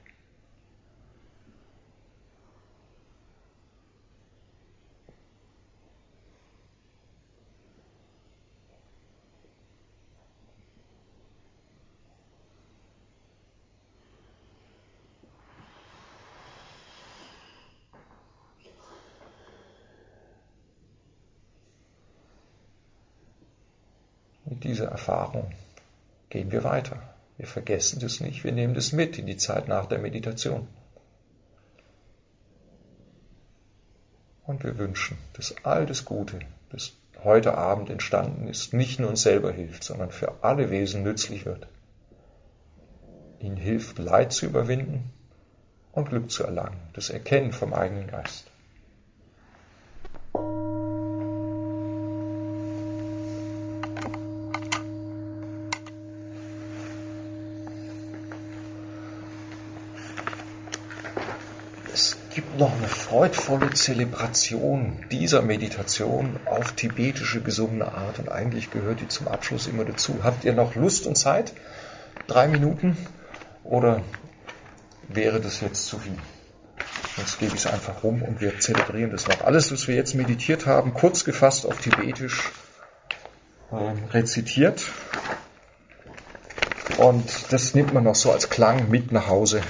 Mit dieser Erfahrung gehen wir weiter. Wir vergessen das nicht, wir nehmen das mit in die Zeit nach der Meditation. Und wir wünschen, dass all das Gute, das heute Abend entstanden ist, nicht nur uns selber hilft, sondern für alle Wesen nützlich wird. Ihnen hilft, Leid zu überwinden und Glück zu erlangen, das Erkennen vom eigenen Geist. Es gibt noch eine freudvolle Zelebration dieser Meditation auf tibetische gesungene Art und eigentlich gehört die zum Abschluss immer dazu. Habt ihr noch Lust und Zeit? Drei Minuten? Oder wäre das jetzt zu viel? Sonst gebe ich es einfach rum und wir zelebrieren das noch. Alles, was wir jetzt meditiert haben, kurz gefasst auf Tibetisch äh, rezitiert. Und das nimmt man noch so als Klang mit nach Hause.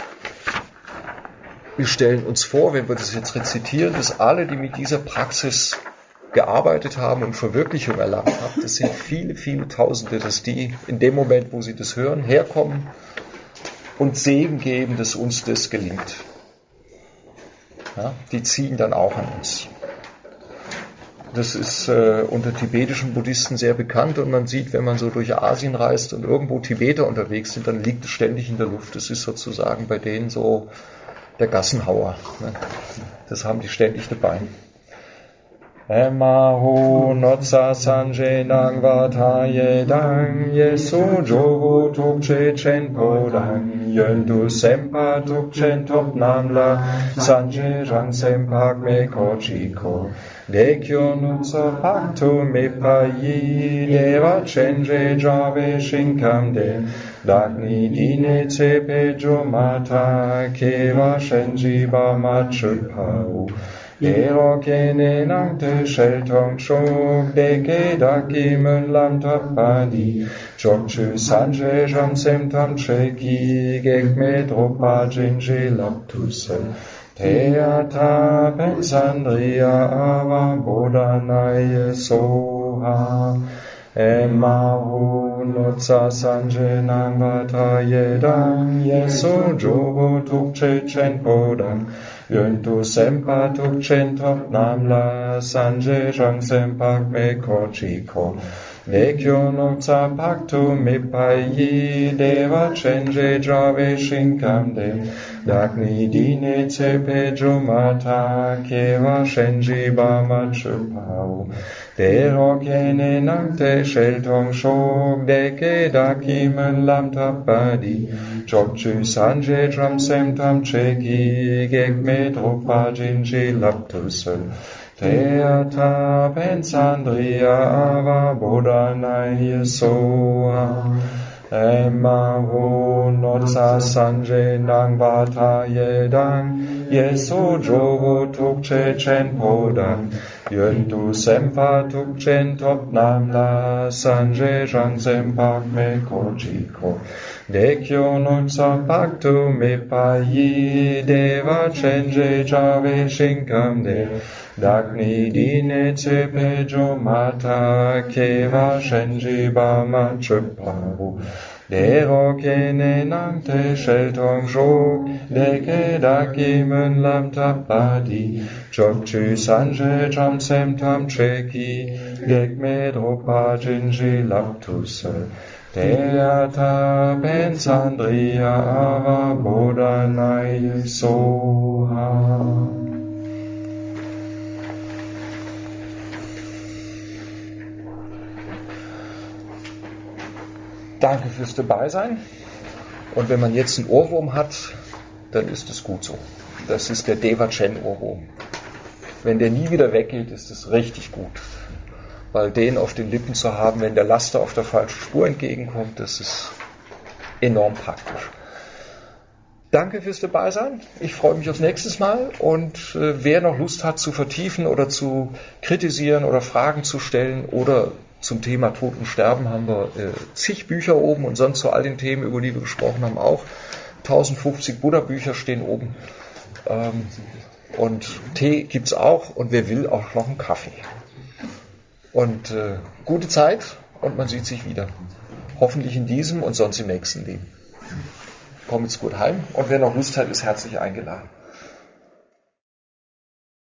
Wir stellen uns vor, wenn wir das jetzt rezitieren, dass alle, die mit dieser Praxis gearbeitet haben und Verwirklichung erlangt haben, das sind viele, viele Tausende, dass die in dem Moment, wo sie das hören, herkommen und Segen geben, dass uns das gelingt. Ja, die ziehen dann auch an uns. Das ist äh, unter tibetischen Buddhisten sehr bekannt und man sieht, wenn man so durch Asien reist und irgendwo Tibeter unterwegs sind, dann liegt es ständig in der Luft. Das ist sozusagen bei denen so der Gassenhauer. Ne? Das haben die ständig dabei. Emahu notsa sanje nang vataye dang yesu jovo tukche chen podang yöndu sempa tukchen top namla sanje rang sempak me kochiko dekyo nutsa paktu me payi deva chenje jave shinkam de dagni dine tsepe jomata keva shenji ba machupau Ero kene nang te shel tong shok deke daki mun lam tapadi chok chu sanje jam sem tam cheki gek me dropa jinji lap tusel te ata pensandria ava bodanaye soha Emahu notsa sanje nang vataye dang yeso jovo tukche chen podang Yöntu sempa tukchen top namla sanje jang sempak me kochiko Nekyo notsa paktu me payi deva chenje jave shinkam de Dagni dine tsepe jumata keva shenji bama chupau Dero kene nangte shel tong shok deke daki men lam tapadi Chokchu sanje dram sem tam cheki gek me dropa jinji laptusel Teata pensandria ava bodanaye soha Emahu notsa sanje nang vataye dang Yeso jovo tukche chen podang Yöntu sempa tukchen top namla sanje jang sempak me kochiko Dekyo notsa paktu me payi deva chenje jave shinkam de Dagni dine tsepe jomata keva shenji bama chupahu Dero kene nangte shel tong shok deke daki mun lam tapadi chok chu sanje jam sem tam cheki gek me dropa jinji lap tusel Teata pensandria ava bodanaye soha Danke fürs Dabeisein. Und wenn man jetzt einen Ohrwurm hat, dann ist es gut so. Das ist der Deva-Chen-Ohrwurm. Wenn der nie wieder weggeht, ist es richtig gut. Weil den auf den Lippen zu haben, wenn der Laster auf der falschen Spur entgegenkommt, das ist enorm praktisch. Danke fürs Dabeisein. Ich freue mich aufs nächste Mal. Und äh, wer noch Lust hat zu vertiefen oder zu kritisieren oder Fragen zu stellen oder zum Thema Tod und Sterben haben wir äh, zig Bücher oben und sonst zu all den Themen, über die wir gesprochen haben, auch. tausendfünfzig Buddha-Bücher stehen oben. Ähm, und Tee gibt's auch und wer will, auch noch einen Kaffee. Und äh, gute Zeit und man sieht sich wieder. Hoffentlich in diesem und sonst im nächsten Leben. Komm jetzt gut heim und wer noch Lust hat, ist herzlich eingeladen.